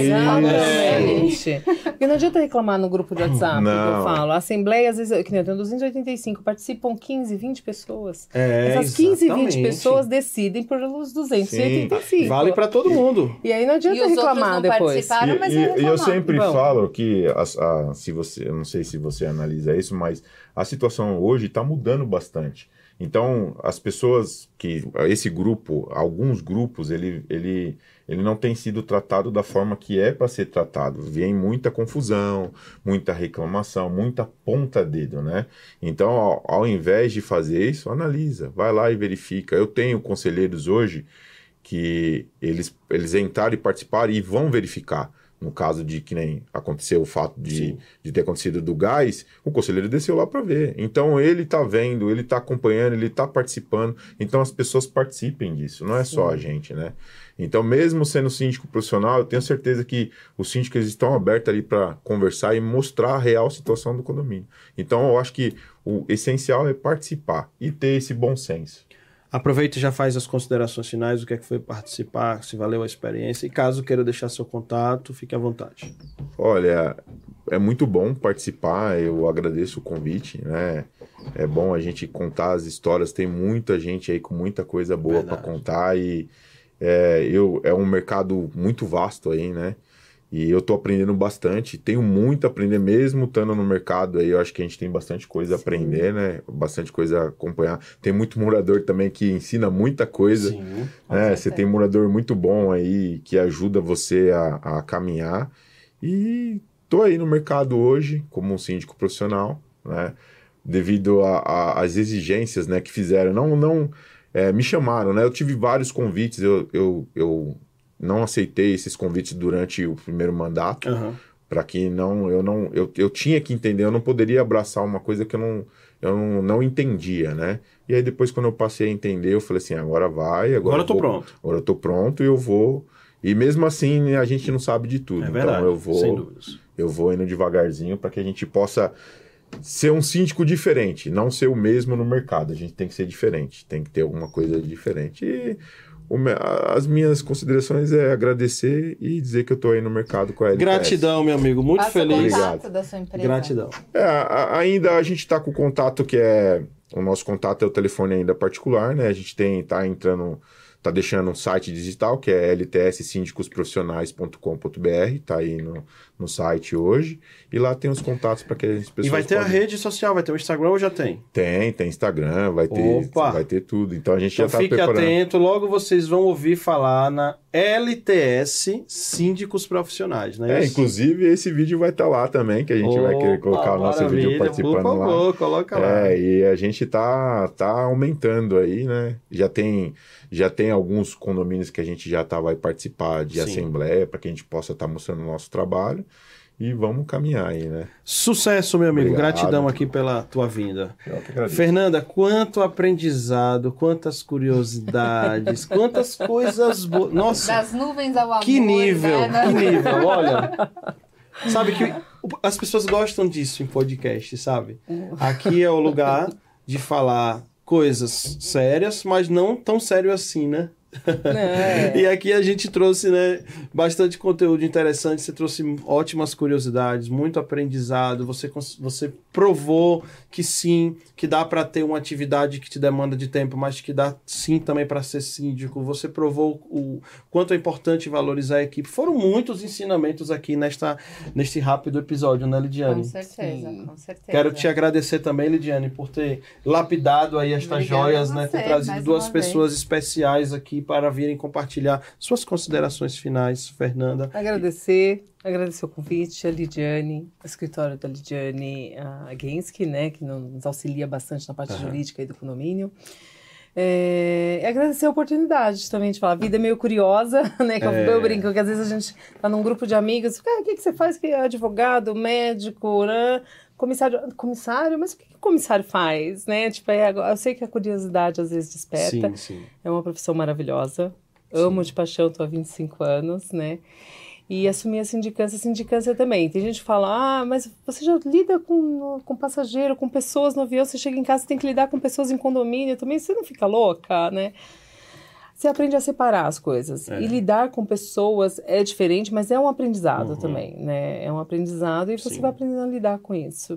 né? Exatamente. Porque não adianta reclamar no grupo de WhatsApp, que eu Não. falo. A Assembleia, às vezes, que nem eu tenho duzentos e oitenta e cinco, participam quinze, vinte pessoas. É, Essas quinze, vinte exatamente. pessoas decidem pelos duzentos e oitenta e cinco. Vale para todo mundo. E aí não E adianta os outros reclamar não depois. participaram, E, mas e- vão e eu reclamar. sempre Vão. falo que, as- a- se você, eu não sei se você analisa isso, mas a situação hoje está mudando bastante. Então, as pessoas que, esse grupo, alguns grupos, ele, ele, ele não tem sido tratado da forma que é para ser tratado. Vem muita confusão, muita reclamação, muita ponta-dedo, né? Então, ao, ao invés de fazer isso, analisa, vai lá e verifica. Eu tenho conselheiros hoje que eles, eles entraram e participaram e vão verificar. No caso de que nem aconteceu o fato de, de ter acontecido do gás, o conselheiro desceu lá para ver. Então ele está vendo, ele está acompanhando, ele está participando. Então as pessoas participem disso, não é só a gente, né? Então, mesmo sendo síndico profissional, eu tenho certeza que os síndicos estão abertos ali para conversar e mostrar a real situação do condomínio. Então, eu acho que o essencial é participar e ter esse bom senso. Aproveita e já faz as considerações finais, o que é que foi participar, se valeu a experiência. E caso queira deixar seu contato, fique à vontade. Olha, é muito bom participar, eu agradeço o convite, né? É bom a gente contar as histórias, tem muita gente aí com muita coisa boa para Verdade. contar e é, eu, é um mercado muito vasto aí, né? E eu tô aprendendo bastante, tenho muito a aprender mesmo estando no mercado aí, eu acho que a gente tem bastante coisa a aprender, né? Bastante coisa a acompanhar. Tem muito morador também que ensina muita coisa, Sim. né? Você tem um morador muito bom aí que ajuda você a, a caminhar. E tô aí no mercado hoje como um síndico profissional, né? Devido às exigências, né, que fizeram. Não, não é, me chamaram, né? Eu tive vários convites, eu, eu, eu não aceitei esses convites durante o primeiro mandato, Aham. para que não, eu não, eu, eu tinha que entender, eu não poderia abraçar uma coisa que eu não, eu não, não entendia, né? E aí depois quando eu passei a entender, eu falei assim, agora vai, agora, Agora eu tô vou- pronto. Agora eu tô pronto e eu vou. E mesmo assim a gente não sabe de tudo, É verdade, então eu vou, sem dúvidas. eu vou indo devagarzinho para que a gente possa ser um síndico diferente, não ser o mesmo no mercado. A gente tem que ser diferente, tem que ter alguma coisa diferente. E o me- as minhas considerações é agradecer e dizer que eu estou aí no mercado com a L T S. Gratidão, meu amigo. Muito Passa feliz. o contato Obrigado. da sua empresa. Gratidão. É, a- ainda a gente está com o contato que é... O nosso contato é o telefone ainda particular, né? A gente tem, tá entrando... Tá deixando um site digital, que é l t s síndicos profissionais ponto com ponto b r, tá aí no, no site hoje. E lá tem os contatos para que as pessoas E vai ter a podem- rede social, vai ter o Instagram ou já tem? Tem, tem Instagram, vai ter, Opa! vai ter tudo. Então a gente Então já tá fique preparando. atento, logo vocês vão ouvir falar na L T S Síndicos Profissionais, né? É, inclusive esse vídeo vai estar lá também, que a gente vai querer colocar o nosso vídeo participando Por lá. favor, coloca lá. É, e a gente tá, tá aumentando aí, né? Já tem, já tem alguns condomínios que a gente já tá, vai participar de Sim. assembleia, para que a gente possa estar mostrando o nosso trabalho. E vamos caminhar aí, né? Sucesso, meu amigo. Obrigado. Gratidão aqui pela tua vinda. Eu que agradeço. Fernanda, quanto aprendizado, quantas curiosidades, quantas coisas boas. Nossa, Das nuvens ao amor. que nível, né? que nível. Olha, sabe que o- as pessoas gostam disso em podcast, sabe? Aqui é o lugar de falar coisas sérias, mas não tão sério assim, né? É. E aqui a gente trouxe, né, bastante conteúdo interessante, você trouxe ótimas curiosidades, muito aprendizado, você, cons- você provou que sim, que dá para ter uma atividade que te demanda de tempo, mas que dá sim também para ser síndico, você provou o quanto é importante valorizar a equipe. Foram muitos ensinamentos aqui nesta, neste rápido episódio, né, Lidiane? Com certeza, Sim. com certeza. Quero te agradecer também, Lidiane, por ter lapidado aí estas Obrigada joias, a né? você, Ter trazido mais duas uma pessoas especiais aqui para virem compartilhar suas considerações finais, Fernanda. Agradecer, agradecer o convite, a Lidiane, o escritório da Lidiane a Gensky, né, que nos auxilia bastante na parte Aham. jurídica e do condomínio. É, e agradecer a oportunidade também de falar. A vida é meio curiosa, né? Que eu, É. eu brinco que às vezes a gente tá num grupo de amigos, ah, o que, que você faz? Que é advogado, médico, né? Comissário, comissário, mas o que, que o comissário faz, né? Tipo, é, eu sei que a curiosidade às vezes desperta. Sim, sim. É uma profissão maravilhosa. Amo de paixão, estou há vinte e cinco anos, né? E assumi a sindicância, a sindicância também. Tem gente que fala, ah, mas você já lida com, com passageiro, com pessoas no avião, você chega em casa, você tem que lidar com pessoas em condomínio também, você não fica louca, né? Você aprende a separar as coisas. É. E lidar com pessoas é diferente, mas é um aprendizado Uhum. também, né? É um aprendizado e você Sim. vai aprendendo a lidar com isso.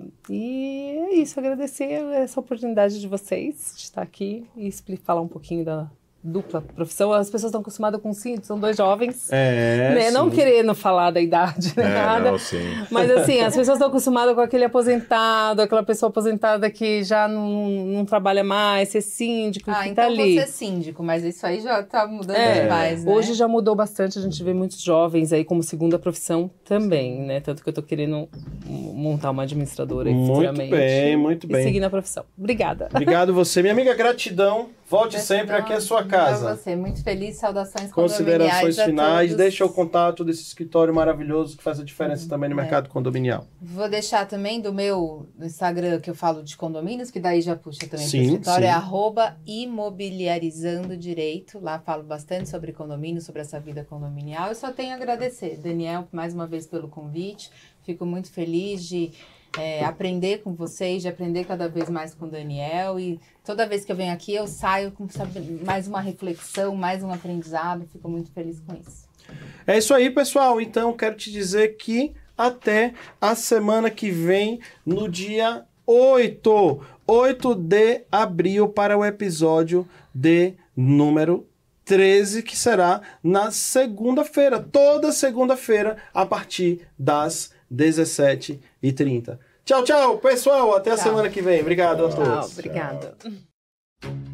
E é isso, agradecer essa oportunidade de vocês, de estar aqui e explicar, falar um pouquinho da dupla profissão. As pessoas estão acostumadas com síndico, são dois jovens. É, Né? Não sim. querendo falar da idade, nem É, nada. não, sim. Mas assim, as pessoas estão acostumadas com aquele aposentado, aquela pessoa aposentada que já não, não trabalha mais, ser síndico, Ah, que então tá ali. você é síndico, mas isso aí já tá mudando É, demais, né? Hoje já mudou bastante, a gente vê muitos jovens aí como segunda profissão também, né? Tanto que eu tô querendo montar uma administradora aí Muito futuramente. bem, muito E bem. seguir na profissão. Obrigada. Obrigado você. Minha amiga, gratidão. Volte Gratidão sempre aqui à sua Pra casa. você, muito feliz, saudações Considerações condominiais a finais. todos. Deixa o contato desse escritório maravilhoso que faz a diferença também no É. mercado condominial. Vou deixar também do meu Instagram que eu falo de condomínios, que daí já puxa também Sim, pro escritório, sim. é arroba imobiliarizando direito. Lá falo bastante sobre condomínio, sobre essa vida condominial. Eu só tenho a agradecer, Daniel, mais uma vez pelo convite. Fico muito feliz de é, aprender com vocês, de aprender cada vez mais com o Daniel. E toda vez que eu venho aqui, eu saio com sabe, mais uma reflexão, mais um aprendizado. Fico muito feliz com isso. É isso aí, pessoal. Então, quero te dizer que até a semana que vem, no dia oito, oito de abril, para o episódio de número treze, que será na segunda-feira, toda segunda-feira, a partir das dezessete e trinta. Tchau, tchau, pessoal. Até a Tchau. semana que vem. Obrigado a Tchau, todos. obrigada.